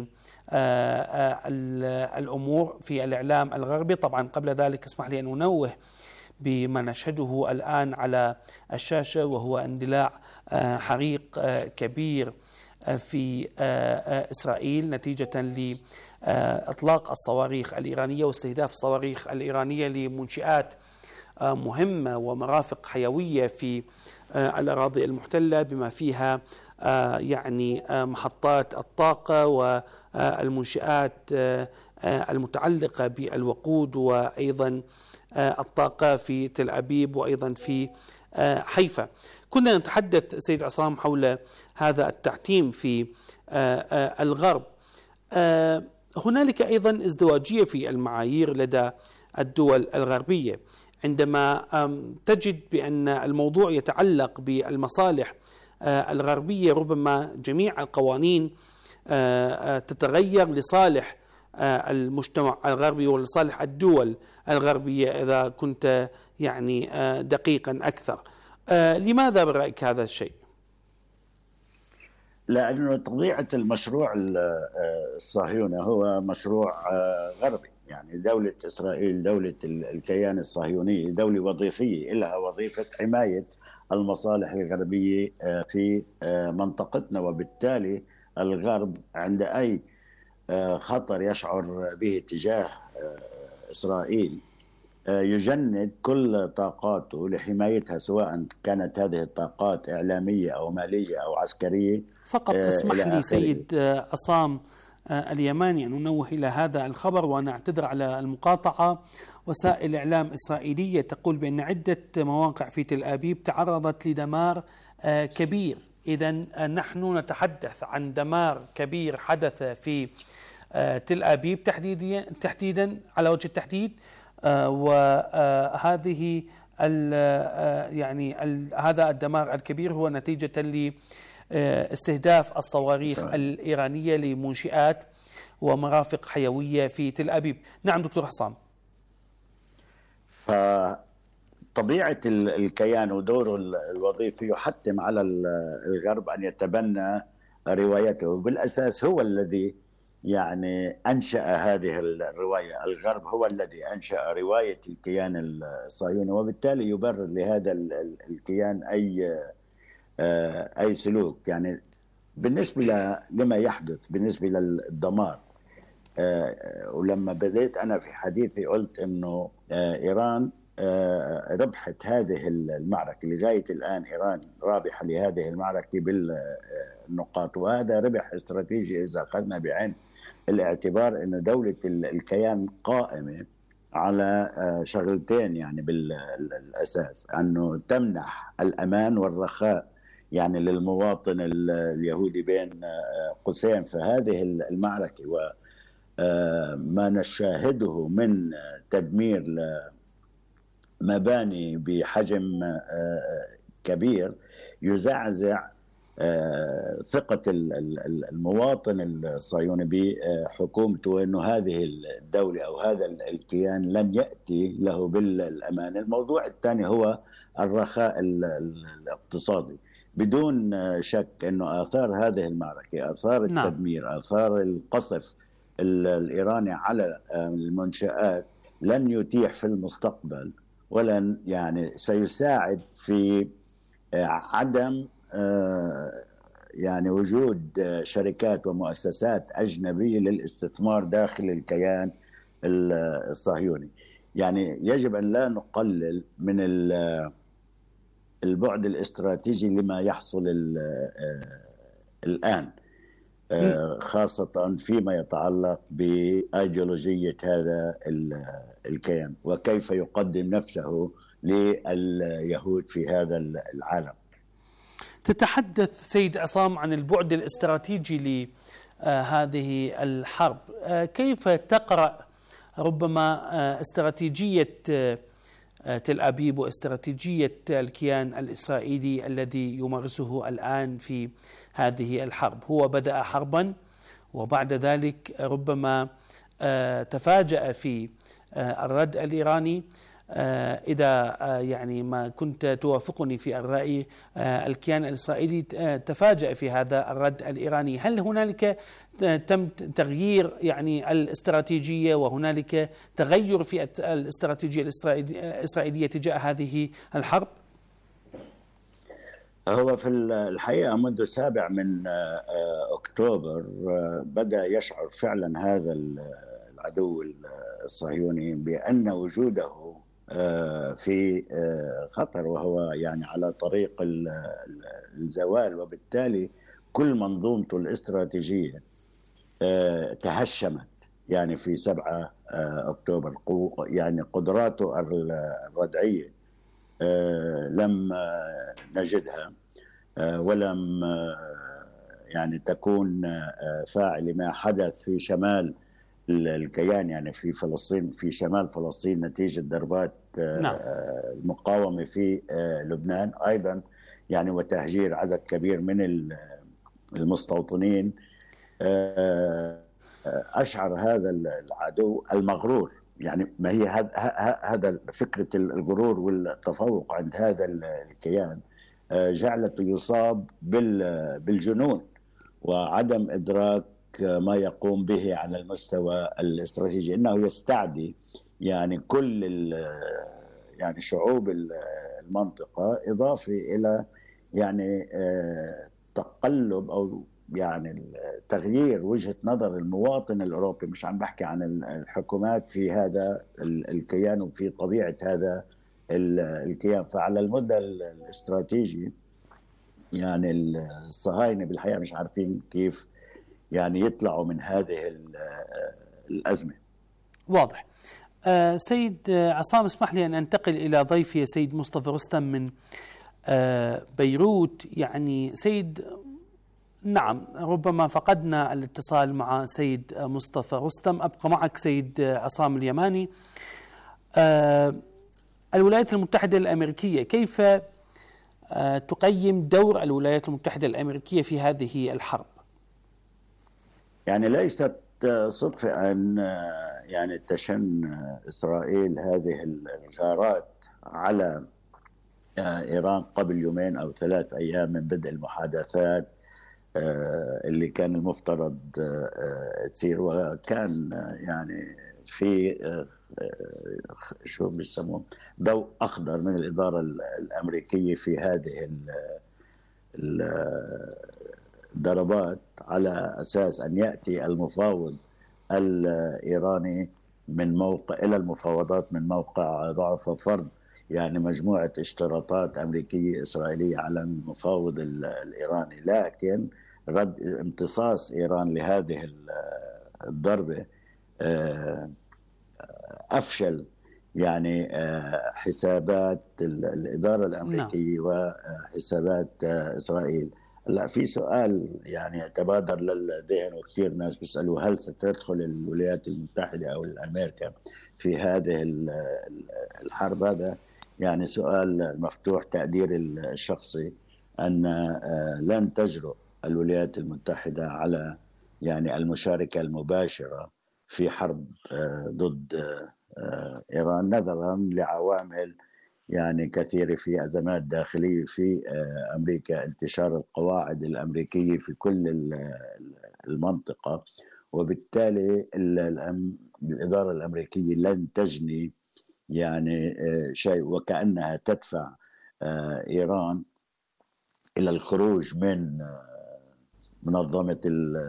الأمور في الإعلام الغربي. طبعا قبل ذلك اسمح لي أن أنوه بما نشهده الآن على الشاشة، وهو اندلاع حريق كبير في إسرائيل نتيجة لإطلاق الصواريخ الإيرانية واستهداف الصواريخ الإيرانية لمنشآت مهمة ومرافق حيوية في الأراضي المحتلة، بما فيها يعني محطات الطاقة والمنشآت المتعلقة بالوقود وأيضا الطاقة في تل أبيب وأيضا في حيفا. كنا نتحدث سيد عصام حول هذا التعتيم في الغرب. هنالك أيضا ازدواجية في المعايير لدى الدول الغربية، عندما تجد بأن الموضوع يتعلق بالمصالح الغربية ربما جميع القوانين تتغير لصالح المجتمع الغربي ولصالح الدول الغربية إذا كنت يعني دقيقا أكثر. لماذا برأيك هذا الشيء؟ لأنه طبيعة المشروع الصهيوني هو مشروع غربي. يعني دولة إسرائيل، دولة الكيان الصهيوني، دولة وظيفية لها وظيفة حماية المصالح الغربية في منطقتنا، وبالتالي الغرب عند أي خطر يشعر به تجاه إسرائيل يجند كل طاقاته لحمايتها، سواء كانت هذه الطاقات إعلامية أو مالية أو عسكرية. فقط اسمح لي سيد عصام اليماني أن ننوه إلى هذا الخبر وأنا أعتذر على المقاطعة. وسائل إعلام إسرائيلية تقول بأن عدة مواقع في تل أبيب تعرضت لدمار كبير. إذا نحن نتحدث عن دمار كبير حدث في تل أبيب تحديدا تحديدا على وجه التحديد، وهذه يعني ال هذا الدمار الكبير هو نتيجة لاستهداف الصواريخ صحيح. الإيرانية لمنشآت ومرافق حيوية في تل أبيب. نعم دكتور حسام. فطبيعة الكيان ودوره الوظيفي يحتم على الغرب أن يتبنى روايته. بالأساس هو الذي يعني أنشأ هذه الرواية، الغرب هو الذي أنشأ رواية الكيان الصهيوني، وبالتالي يبرر لهذا الكيان أي أي سلوك. يعني بالنسبة لما يحدث بالنسبة للدمار، ولما بديت أنا في حديثي قلت أنه إيران ربحت هذه المعركة لغاية الآن. إيران رابحة لهذه المعركة بالنقاط، وهذا ربح استراتيجي إذا أخذنا بعين الاعتبار أن دولة الكيان قائمة على شغلتين يعني بالأساس، أنه تمنح الأمان والرخاء يعني للمواطن اليهودي بين قوسين. فهذه المعركة وما نشاهده من تدمير مباني بحجم كبير يزعزع ثقة المواطن الصهيوني بحكومته، وأنه هذه الدولة أو هذا الكيان لن يأتي له بالأمان. الموضوع الثاني هو الرخاء الاقتصادي. بدون شك أنه آثار هذه المعركة، آثار التدمير، نعم. آثار القصف الإيراني على المنشآت لن يتيح في المستقبل، ولن يعني سيساعد في عدم يعني وجود شركات ومؤسسات أجنبية للاستثمار داخل الكيان الصهيوني. يعني يجب أن لا نقلل من البعد الاستراتيجي لما يحصل الآن، خاصة فيما يتعلق بأيديولوجية هذا الكيان وكيف يقدم نفسه لليهود في هذا العالم. تتحدث سيد عصام عن البعد الاستراتيجي لهذه الحرب، كيف تقرأ ربما استراتيجية تل أبيب واستراتيجية الكيان الإسرائيلي الذي يمارسه الآن في هذه الحرب؟ هو بدأ حربا وبعد ذلك ربما تفاجأ في الرد الإيراني. إذا يعني ما كنت توافقني في الرأي، الكيان الإسرائيلي تفاجأ في هذا الرد الإيراني. هل هنالك تم تغيير يعني الاستراتيجية وهنالك تغير في الاستراتيجية الإسرائيلية تجاه هذه الحرب؟ هو في الحقيقة منذ السابع من أكتوبر بدأ يشعر فعلا هذا العدو الصهيوني بأن وجوده في خطر، وهو يعني على طريق الزوال، وبالتالي كل منظومته الاستراتيجية تهشمت يعني في سبعة أكتوبر. يعني قدراته الردعية لم نجدها ولم يعني تكون فاعل ما حدث في شمال الكيان، يعني في فلسطين، في شمال فلسطين نتيجة ضربات نعم. المقاومة في لبنان أيضا يعني، وتهجير عدد كبير من المستوطنين. أشعر هذا العدو المغرور، يعني ما هي هذا فكرة الغرور والتفوق عند هذا الكيان جعلته يصاب بالجنون وعدم إدراك ما يقوم به على المستوى الاستراتيجي، انه يستعدي يعني كل يعني شعوب المنطقه، اضافه الى يعني تقلب او يعني تغيير وجهه نظر المواطن الاوروبي. مش عم بحكي عن الحكومات في هذا الكيان وفي طبيعه هذا الكيان. فعلى المدى الاستراتيجي يعني الصهاينه بالحقيقه مش عارفين كيف يعني يطلعوا من هذه الأزمة. واضح. آه سيد عصام، اسمح لي أن أنتقل إلى ضيفي سيد مصطفى رستم من آه بيروت. يعني سيد، نعم ربما فقدنا الاتصال مع سيد مصطفى رستم. أبقى معك سيد عصام اليماني. آه الولايات المتحدة الأمريكية، كيف تقيم دور الولايات المتحدة الأمريكية في هذه الحرب؟ يعني ليست صدفة أن يعني تشن إسرائيل هذه الغارات على إيران قبل يومين أو ثلاث أيام من بدء المحادثات اللي كان المفترض تصير، وكان يعني في شو بيسموه ضوء أخضر من الإدارة الأمريكية في هذه الضربات، على أساس أن يأتي المفاوض الإيراني من موقع إلى المفاوضات من موقع ضعف فرض يعني مجموعة اشتراطات أمريكية إسرائيلية على المفاوض الإيراني. لكن رد امتصاص إيران لهذه الضربة أفشل يعني حسابات الإدارة الأمريكية وحسابات إسرائيل. لا، في سؤال يعني يتبادر للذهن وكثير ناس بيسألوا: هل ستدخل الولايات المتحدة أو الأمريكا في هذه الحرب؟ هذا يعني سؤال مفتوح. تقدير الشخصي أن لن تجرؤ الولايات المتحدة على يعني المشاركة المباشرة في حرب ضد إيران، نظرا لعوامل يعني كثيرة في أزمات داخلية في أمريكا، انتشار القواعد الأمريكية في كل المنطقة، وبالتالي الإدارة الأمريكية لن تجني يعني شيء، وكأنها تدفع إيران إلى الخروج من منظمة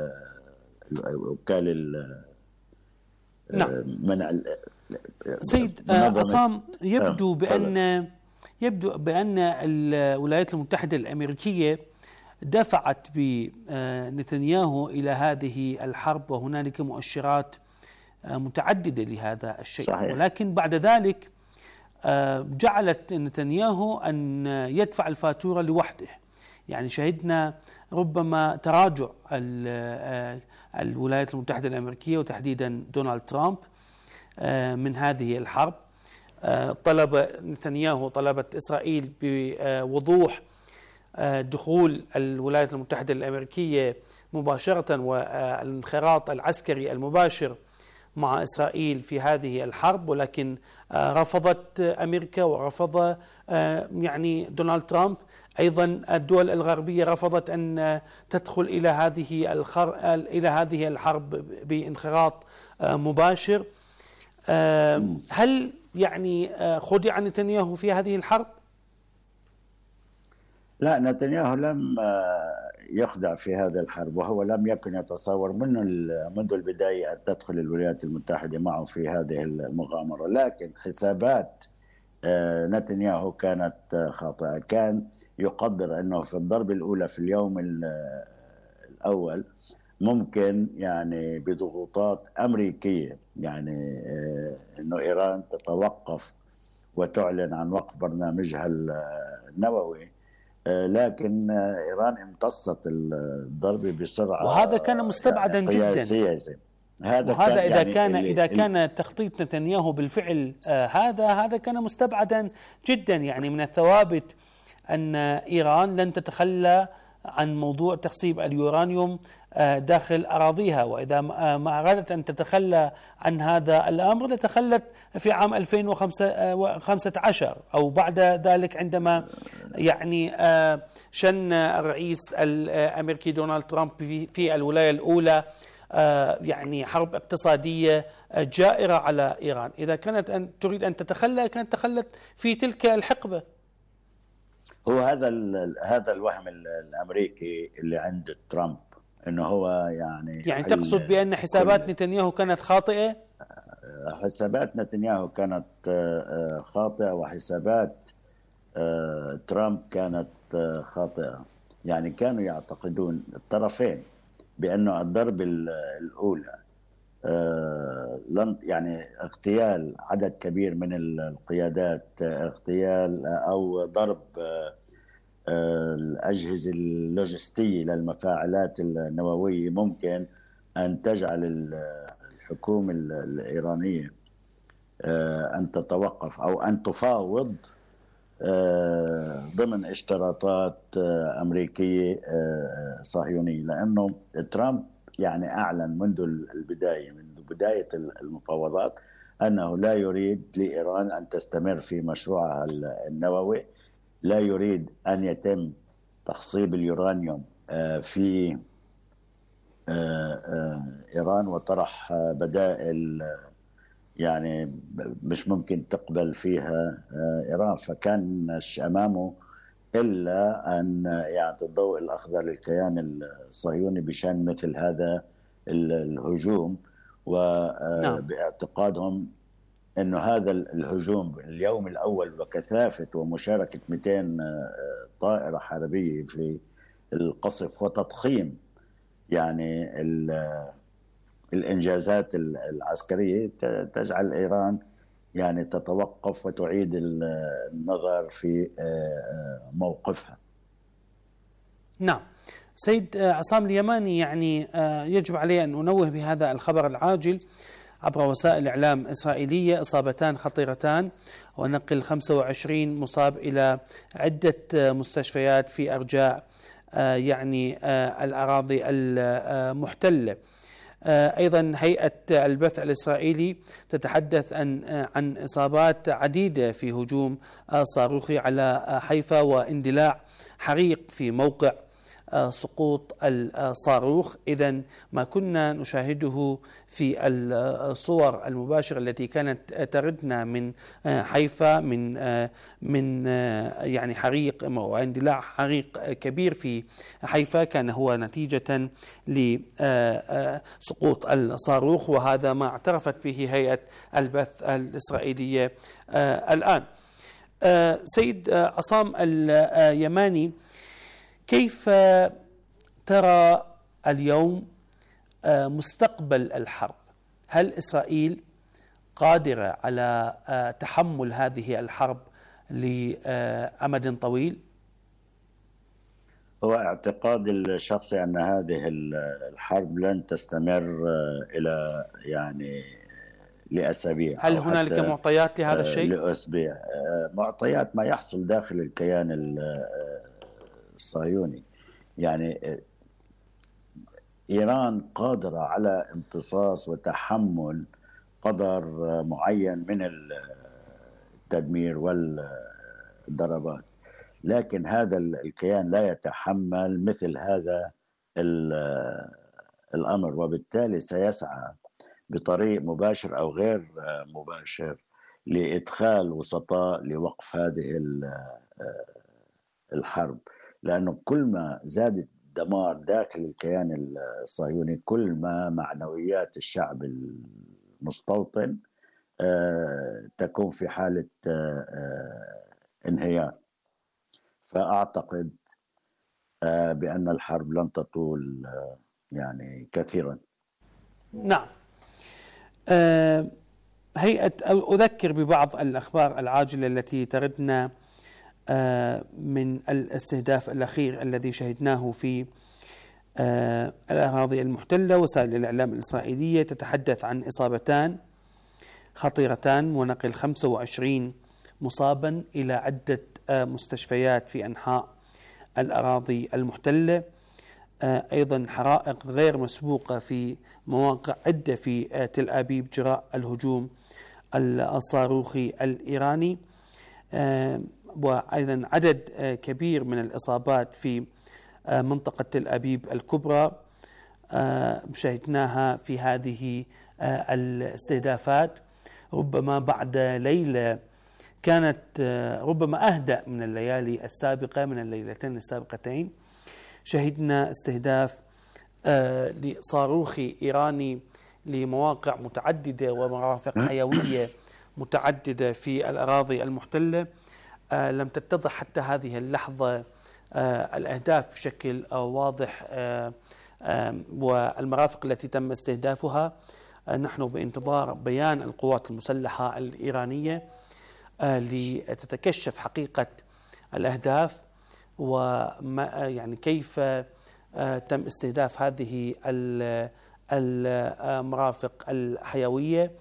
الوكالة منع سيد عصام. يبدو بأن يبدو بأن الولايات المتحدة الأمريكية دفعت بنتنياهو إلى هذه الحرب، وهنالك مؤشرات متعددة لهذا الشيء. صحيح. ولكن بعد ذلك جعلت نتنياهو أن يدفع الفاتورة لوحده. يعني شهدنا ربما تراجع الولايات المتحدة الأمريكية وتحديدا دونالد ترامب من هذه الحرب. طلب نتنياهو طلبت إسرائيل بوضوح دخول الولايات المتحدة الأمريكية مباشرة والانخراط العسكري المباشر مع إسرائيل في هذه الحرب، ولكن رفضت أمريكا ورفض يعني دونالد ترامب. أيضا الدول الغربية رفضت أن تدخل إلى هذه الخر... إلى هذه الحرب بانخراط مباشر. هل يعني خدع نتنياهو في هذه الحرب؟ لا، نتنياهو لم يخدع في هذه الحرب، وهو لم يكن يتصور منذ منذ البداية أن تدخل الولايات المتحدة معه في هذه المغامرة. لكن حسابات نتنياهو كانت خاطئة. كان يقدر أنه في الضربة الأولى في اليوم الأول ممكن يعني بضغوطات أمريكية يعني أنه إيران تتوقف وتعلن عن وقف برنامجها النووي، لكن إيران امتصت الضربة بسرعة، وهذا كان مستبعدا جدا. هذا وهذا كان إذا يعني كان إذا كان تخطيط نتنياهو بالفعل آه هذا هذا كان مستبعدا جدا. يعني من الثوابت أن إيران لن تتخلى عن موضوع تخصيب اليورانيوم داخل أراضيها، وإذا ما أرادت أن تتخلى عن هذا الأمر لتخلت في عام ألفين وخمسة عشر أو بعد ذلك، عندما يعني شن الرئيس الأمريكي دونالد ترامب في الولاية الأولى يعني حرب اقتصادية جائرة على إيران. إذا كانت أن تريد أن تتخلى كانت تخلت في تلك الحقبة. هو هذا هذا الوهم الأمريكي اللي عند ترامب، انه هو يعني يعني تقصد بأن حسابات نتنياهو كانت خاطئة؟ حسابات نتنياهو كانت خاطئة وحسابات ترامب كانت خاطئة. يعني كانوا يعتقدون الطرفين بأنه الضربة الأولى يعني اغتيال عدد كبير من القيادات، اغتيال أو ضرب الأجهزة اللوجستية للمفاعلات النووية ممكن أن تجعل الحكومة الإيرانية أن تتوقف أو أن تفاوض ضمن اشتراطات أمريكية صهيونية، لأنه ترامب يعني أعلن منذ البداية منذ بداية المفاوضات أنه لا يريد لإيران أن تستمر في مشروعها النووي، لا يريد أن يتم تخصيب اليورانيوم في إيران وطرح بدائل يعني مش ممكن تقبل فيها إيران. فكان أمامه إلا أن يعطي الضوء الأخضر للكيان الصهيوني بشأن مثل هذا الهجوم، وباعتقادهم أنه هذا الهجوم اليوم الأول وكثافة ومشاركة مئتين طائرة حربية في القصف وتضخيم يعني الإنجازات العسكرية تجعل إيران يعني تتوقف وتعيد النظر في موقفها. نعم سيد عصام اليماني، يعني يجب علي أن أنوه بهذا الخبر العاجل عبر وسائل الإعلام الإسرائيلية: إصابتان خطيرتان ونقل خمسة وعشرين مصاب إلى عدة مستشفيات في أرجاء يعني الأراضي المحتلة. أيضا هيئة البث الإسرائيلي تتحدث عن عن إصابات عديدة في هجوم صاروخي على حيفا واندلاع حريق في موقع سقوط الصاروخ. إذن ما كنا نشاهده في الصور المباشرة التي كانت تردنا من حيفا من من يعني حريق واندلاع حريق كبير في حيفا كان هو نتيجة لسقوط الصاروخ، وهذا ما اعترفت به هيئة البث الإسرائيلية الآن. سيد عصام اليماني، كيف ترى اليوم مستقبل الحرب؟ هل إسرائيل قادرة على تحمل هذه الحرب لأمد طويل؟ هو اعتقاد الشخصي أن هذه الحرب لن تستمر إلى يعني لأسابيع. هل هنالك معطيات لهذا الشيء؟ لأسابيع، معطيات ما يحصل داخل الكيان الصهيوني. يعني إيران قادرة على امتصاص وتحمل قدر معين من التدمير والضربات، لكن هذا الكيان لا يتحمل مثل هذا الأمر، وبالتالي سيسعى بطريق مباشر أو غير مباشر لإدخال وسطاء لوقف هذه الحرب، لأنه كل ما زاد الدمار داخل الكيان الصهيوني كل ما معنويات الشعب المستوطن تكون في حالة انهيار. فأعتقد بأن الحرب لن تطول يعني كثيرا. نعم. هيئة أذكر ببعض الأخبار العاجلة التي تردنا من الاستهداف الأخير الذي شهدناه في الأراضي المحتلة. وسائل الإعلام الإسرائيلية تتحدث عن إصابتان خطيرتان ونقل خمسة وعشرين مصابا إلى عدة مستشفيات في أنحاء الأراضي المحتلة. أيضا حرائق غير مسبوقة في مواقع عدة في تل أبيب جراء الهجوم الصاروخي الإيراني، وأيضا عدد كبير من الإصابات في منطقة تل أبيب الكبرى شهدناها في هذه الاستهدافات، ربما بعد ليلة كانت ربما أهدأ من الليالي السابقة من الليلتين السابقتين. شهدنا استهداف لصاروخي إيراني لمواقع متعددة ومرافق حيوية متعددة في الأراضي المحتلة. لم تتضح حتى هذه اللحظة الأهداف بشكل واضح والمرافق التي تم استهدافها. نحن بانتظار بيان القوات المسلحة الإيرانية لتتكشف حقيقة الأهداف وما يعني كيف تم استهداف هذه المرافق الحيوية.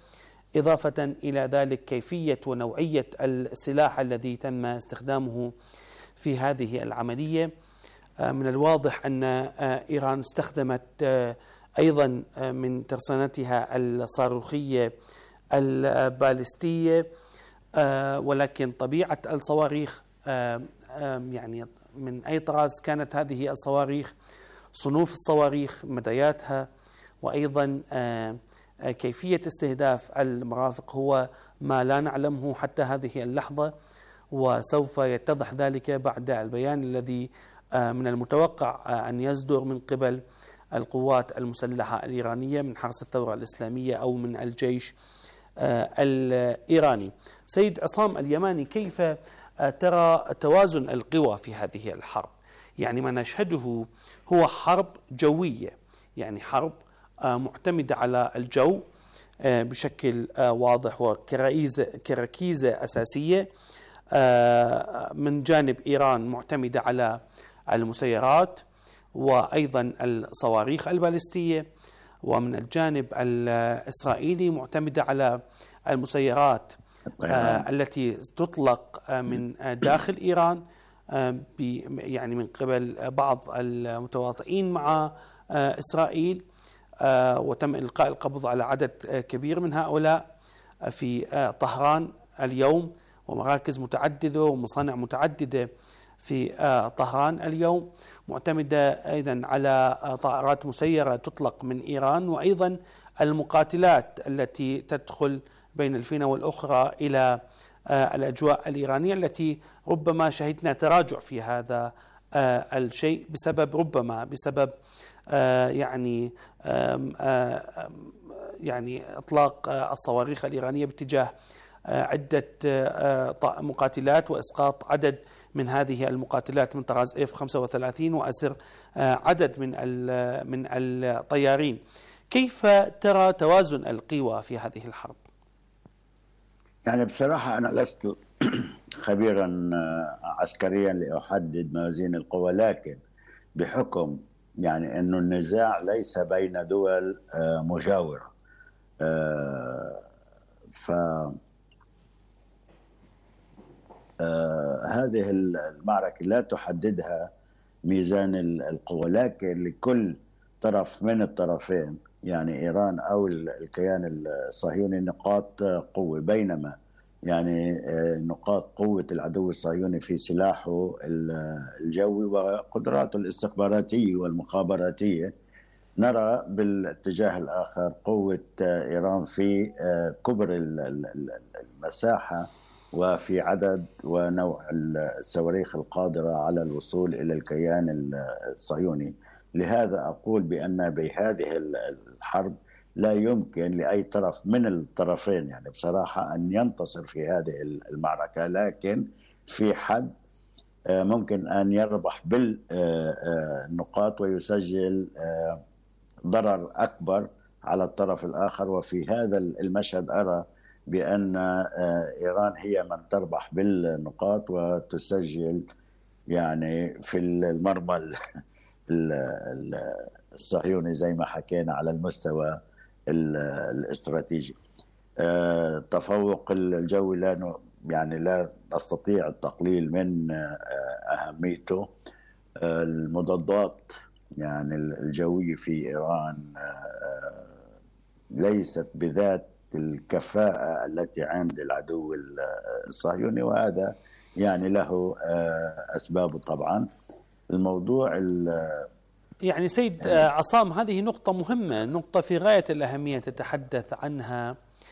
إضافة إلى ذلك كيفية ونوعية السلاح الذي تم استخدامه في هذه العملية. من الواضح أن إيران استخدمت أيضا من ترسانتها الصاروخية البالستية، ولكن طبيعة الصواريخ يعني من أي طراز كانت هذه الصواريخ، صنوف الصواريخ، مدياتها، وأيضا كيفية استهداف المرافق هو ما لا نعلمه حتى هذه اللحظة، وسوف يتضح ذلك بعد البيان الذي من المتوقع أن يصدر من قبل القوات المسلحة الإيرانية من حرس الثورة الإسلامية أو من الجيش الإيراني. سيد عصام اليماني، كيف ترى توازن القوى في هذه الحرب؟ يعني ما نشهده هو حرب جوية، يعني حرب معتمدة على الجو بشكل واضح وكركيزة أساسية. من جانب إيران معتمدة على المسيرات وأيضا الصواريخ البالستية، ومن الجانب الإسرائيلي معتمدة على المسيرات التي تطلق من داخل إيران يعني من قبل بعض المتواطئين مع إسرائيل، وتم إلقاء القبض على عدد كبير من هؤلاء في طهران اليوم، ومراكز متعددة ومصانع متعددة في طهران اليوم، معتمدة أيضا على طائرات مسيرة تطلق من إيران، وأيضا المقاتلات التي تدخل بين الفينة والأخرى إلى الأجواء الإيرانية، التي ربما شهدنا تراجع في هذا الشيء بسبب ربما بسبب يعني يعني إطلاق الصواريخ الإيرانية باتجاه عدة مقاتلات وإسقاط عدد من هذه المقاتلات من طراز إف خمسة وثلاثين وأسر عدد من من الطيارين. كيف ترى توازن القوى في هذه الحرب؟ يعني بصراحة أنا لست خبيرا عسكريا لأحدد موازين القوى، لكن بحكم يعني أنه النزاع ليس بين دول مجاورة، ف هذه المعركة لا تحددها ميزان القوى، لكن لكل طرف من الطرفين يعني إيران أو الكيان الصهيوني نقاط قوة، بينما يعني نقاط قوة العدو الصهيوني في سلاحه الجوي وقدراته الاستخباراتية والمخابراتية. نرى بالاتجاه الآخر قوة إيران في كبر المساحة وفي عدد ونوع الصواريخ القادرة على الوصول إلى الكيان الصهيوني. لهذا أقول بأن بهذه الحرب لا يمكن لأي طرف من الطرفين يعني بصراحة أن ينتصر في هذه المعركة، لكن في حد ممكن أن يربح بالنقاط ويسجل ضرر أكبر على الطرف الآخر. وفي هذا المشهد أرى بأن إيران هي من تربح بالنقاط وتسجل يعني في المرمى الصهيوني زي ما حكينا على المستوى الاستراتيجي. تفوق الجوي لا يعني لا نستطيع التقليل من أهميته. المضادات يعني الجوية في إيران ليست بذات الكفاءة التي عند العدو الصهيوني، وهذا يعني له أسبابه طبعا. الموضوع يعني سيد عصام، هذه نقطة مهمة، نقطة في غاية الأهمية تتحدث عنها.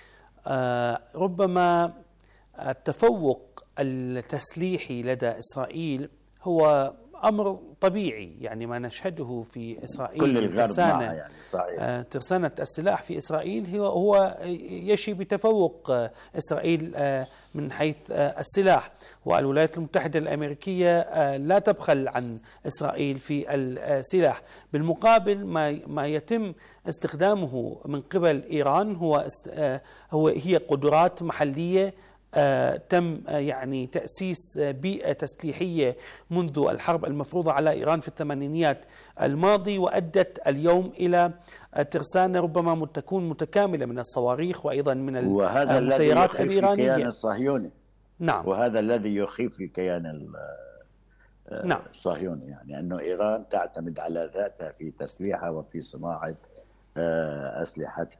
ربما التفوق التسليحي لدى إسرائيل هو أمر طبيعي، يعني ما نشهده في إسرائيل كل الغرب معها يعني صحيح. ترسانة السلاح في إسرائيل هو هو يشي بتفوق إسرائيل من حيث السلاح، والولايات المتحدة الأمريكية لا تبخل عن إسرائيل في السلاح. بالمقابل ما ما يتم استخدامه من قبل إيران هو هو هي قدرات محلية تم يعني تأسيس بيئة تسليحية منذ الحرب المفروضة على إيران في الثمانينيات الماضي، وأدت اليوم إلى ترسانة ربما تكون متكاملة من الصواريخ وأيضا من المسيرات الإيرانية. الكيان الصهيوني. نعم. وهذا الذي يخيف الكيان نعم. الصهيوني، يعني أنه إيران تعتمد على ذاتها في تسليحها وفي صناعة أسلحتها.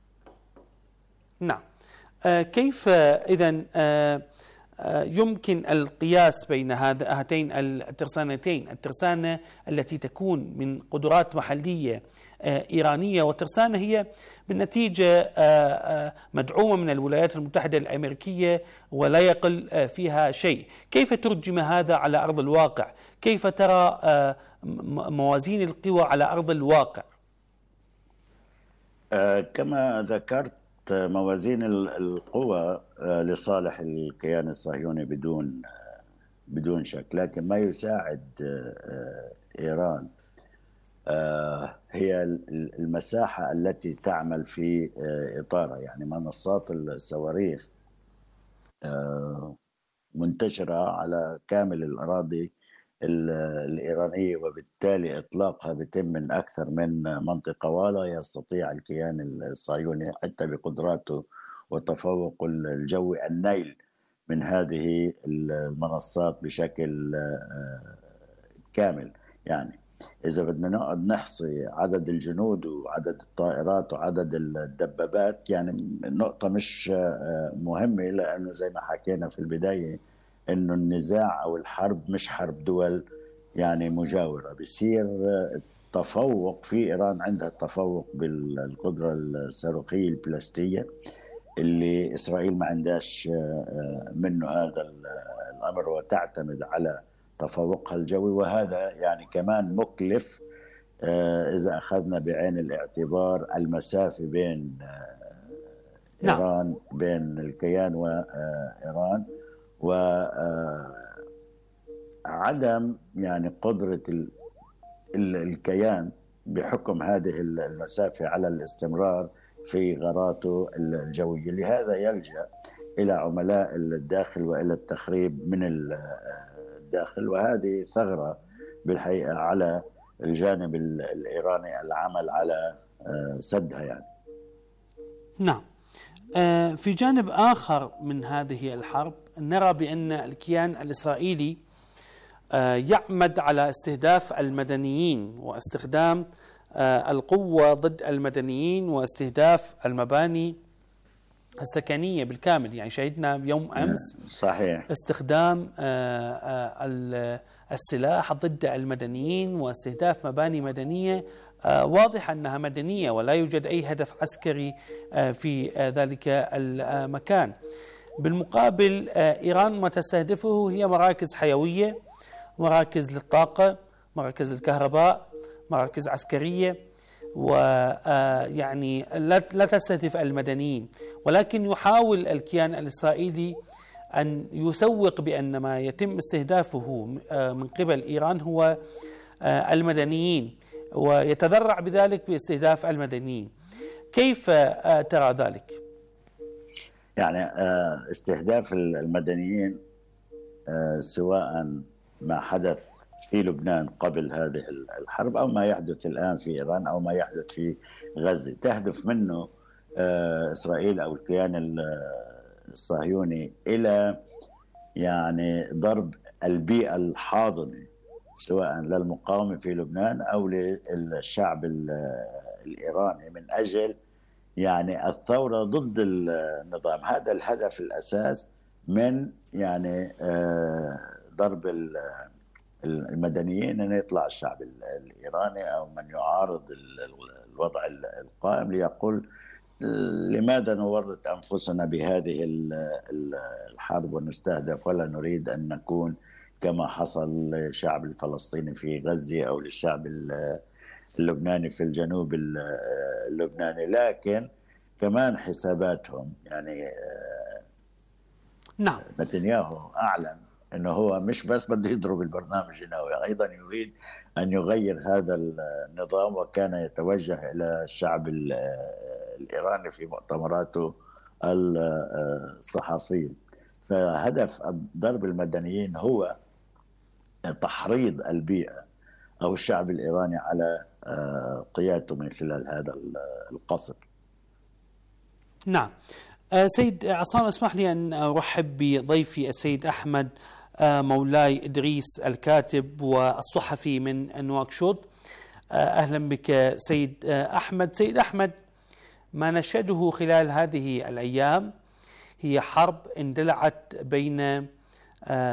نعم. كيف إذن يمكن القياس بين هاتين الترسانتين، الترسانة التي تكون من قدرات محلية إيرانية وترسانة هي بالنتيجة مدعومة من الولايات المتحدة الأمريكية ولا يقل فيها شيء، كيف ترجم هذا على أرض الواقع؟ كيف ترى موازين القوى على أرض الواقع؟ كما ذكرت، موازين القوى لصالح الكيان الصهيوني بدون بدون شك، لكن ما يساعد إيران هي المساحة التي تعمل في إطارها. يعني منصات الصواريخ منتشرة على كامل الأراضي الإيرانية، وبالتالي إطلاقها بيتم من أكثر من منطقة، ولا يستطيع الكيان الصهيوني حتى بقدراته وتفوق الجوي النيل من هذه المنصات بشكل كامل. يعني إذا بدنا نقعد نحصي عدد الجنود وعدد الطائرات وعدد الدبابات، يعني النقطة مش مهمة، لأنه زي ما حكينا في البداية إنه النزاع أو الحرب مش حرب دول يعني مجاورة، بيصير تفوق في إيران، عندها تفوق بالقدرة الصاروخية البلاستية اللي إسرائيل ما عندهاش منه هذا الأمر، وتعتمد على تفوقها الجوي، وهذا يعني كمان مكلف إذا أخذنا بعين الاعتبار المسافة بين إيران بين الكيان وإيران، وعدم يعني قدرة الكيان بحكم هذه المسافة على الاستمرار في غاراته الجوية. لهذا يلجأ إلى عملاء الداخل وإلى التخريب من الداخل، وهذه ثغرة بالحقيقة على الجانب الإيراني العمل على سدها يعني. نعم. في جانب آخر من هذه الحرب نرى بأن الكيان الإسرائيلي يعمد على استهداف المدنيين واستخدام القوة ضد المدنيين واستهداف المباني السكنية بالكامل. يعني شهدنا يوم أمس صحيح استخدام السلاح ضد المدنيين واستهداف مباني مدنية واضح أنها مدنية ولا يوجد أي هدف عسكري في ذلك المكان. بالمقابل إيران ما تستهدفه هي مراكز حيوية، مراكز للطاقة، مراكز الكهرباء، مراكز عسكرية، ويعني لا تستهدف المدنيين. ولكن يحاول الكيان الإسرائيلي أن يسوق بأن ما يتم استهدافه من قبل إيران هو المدنيين، ويتذرع بذلك باستهداف المدنيين. كيف ترى ذلك؟ يعني استهداف المدنيين سواء ما حدث في لبنان قبل هذه الحرب أو ما يحدث الآن في إيران أو ما يحدث في غزة، تهدف منه إسرائيل أو الكيان الصهيوني إلى يعني ضرب البيئة الحاضنة سواء للمقاومة في لبنان أو للشعب الإيراني من أجل يعني الثورة ضد النظام. هذا الهدف الأساس من يعني ضرب المدنيين، أن يطلع الشعب الإيراني أو من يعارض الوضع القائم ليقول لماذا نورط أنفسنا بهذه الحرب ونستهدف ولا نريد أن نكون كما حصل للشعب الفلسطيني في غزة أو للشعب اللبناني في الجنوب اللبناني. لكن كمان حساباتهم يعني نعم. نتنياهو أعلن أنه هو مش بس بده يضرب البرنامج النووي، أيضا يريد أن يغير هذا النظام، وكان يتوجه إلى الشعب الإيراني في مؤتمراته الصحفية. فهدف ضرب المدنيين هو تحريض البيئة أو الشعب الإيراني على قيادته من خلال هذا القصف. نعم. سيد عصام، اسمح لي أن أرحب بضيفي السيد أحمد مولاي إدريس، الكاتب والصحفي من نواكشوط. أهلا بك سيد أحمد. سيد أحمد، ما نشهده خلال هذه الأيام هي حرب اندلعت بين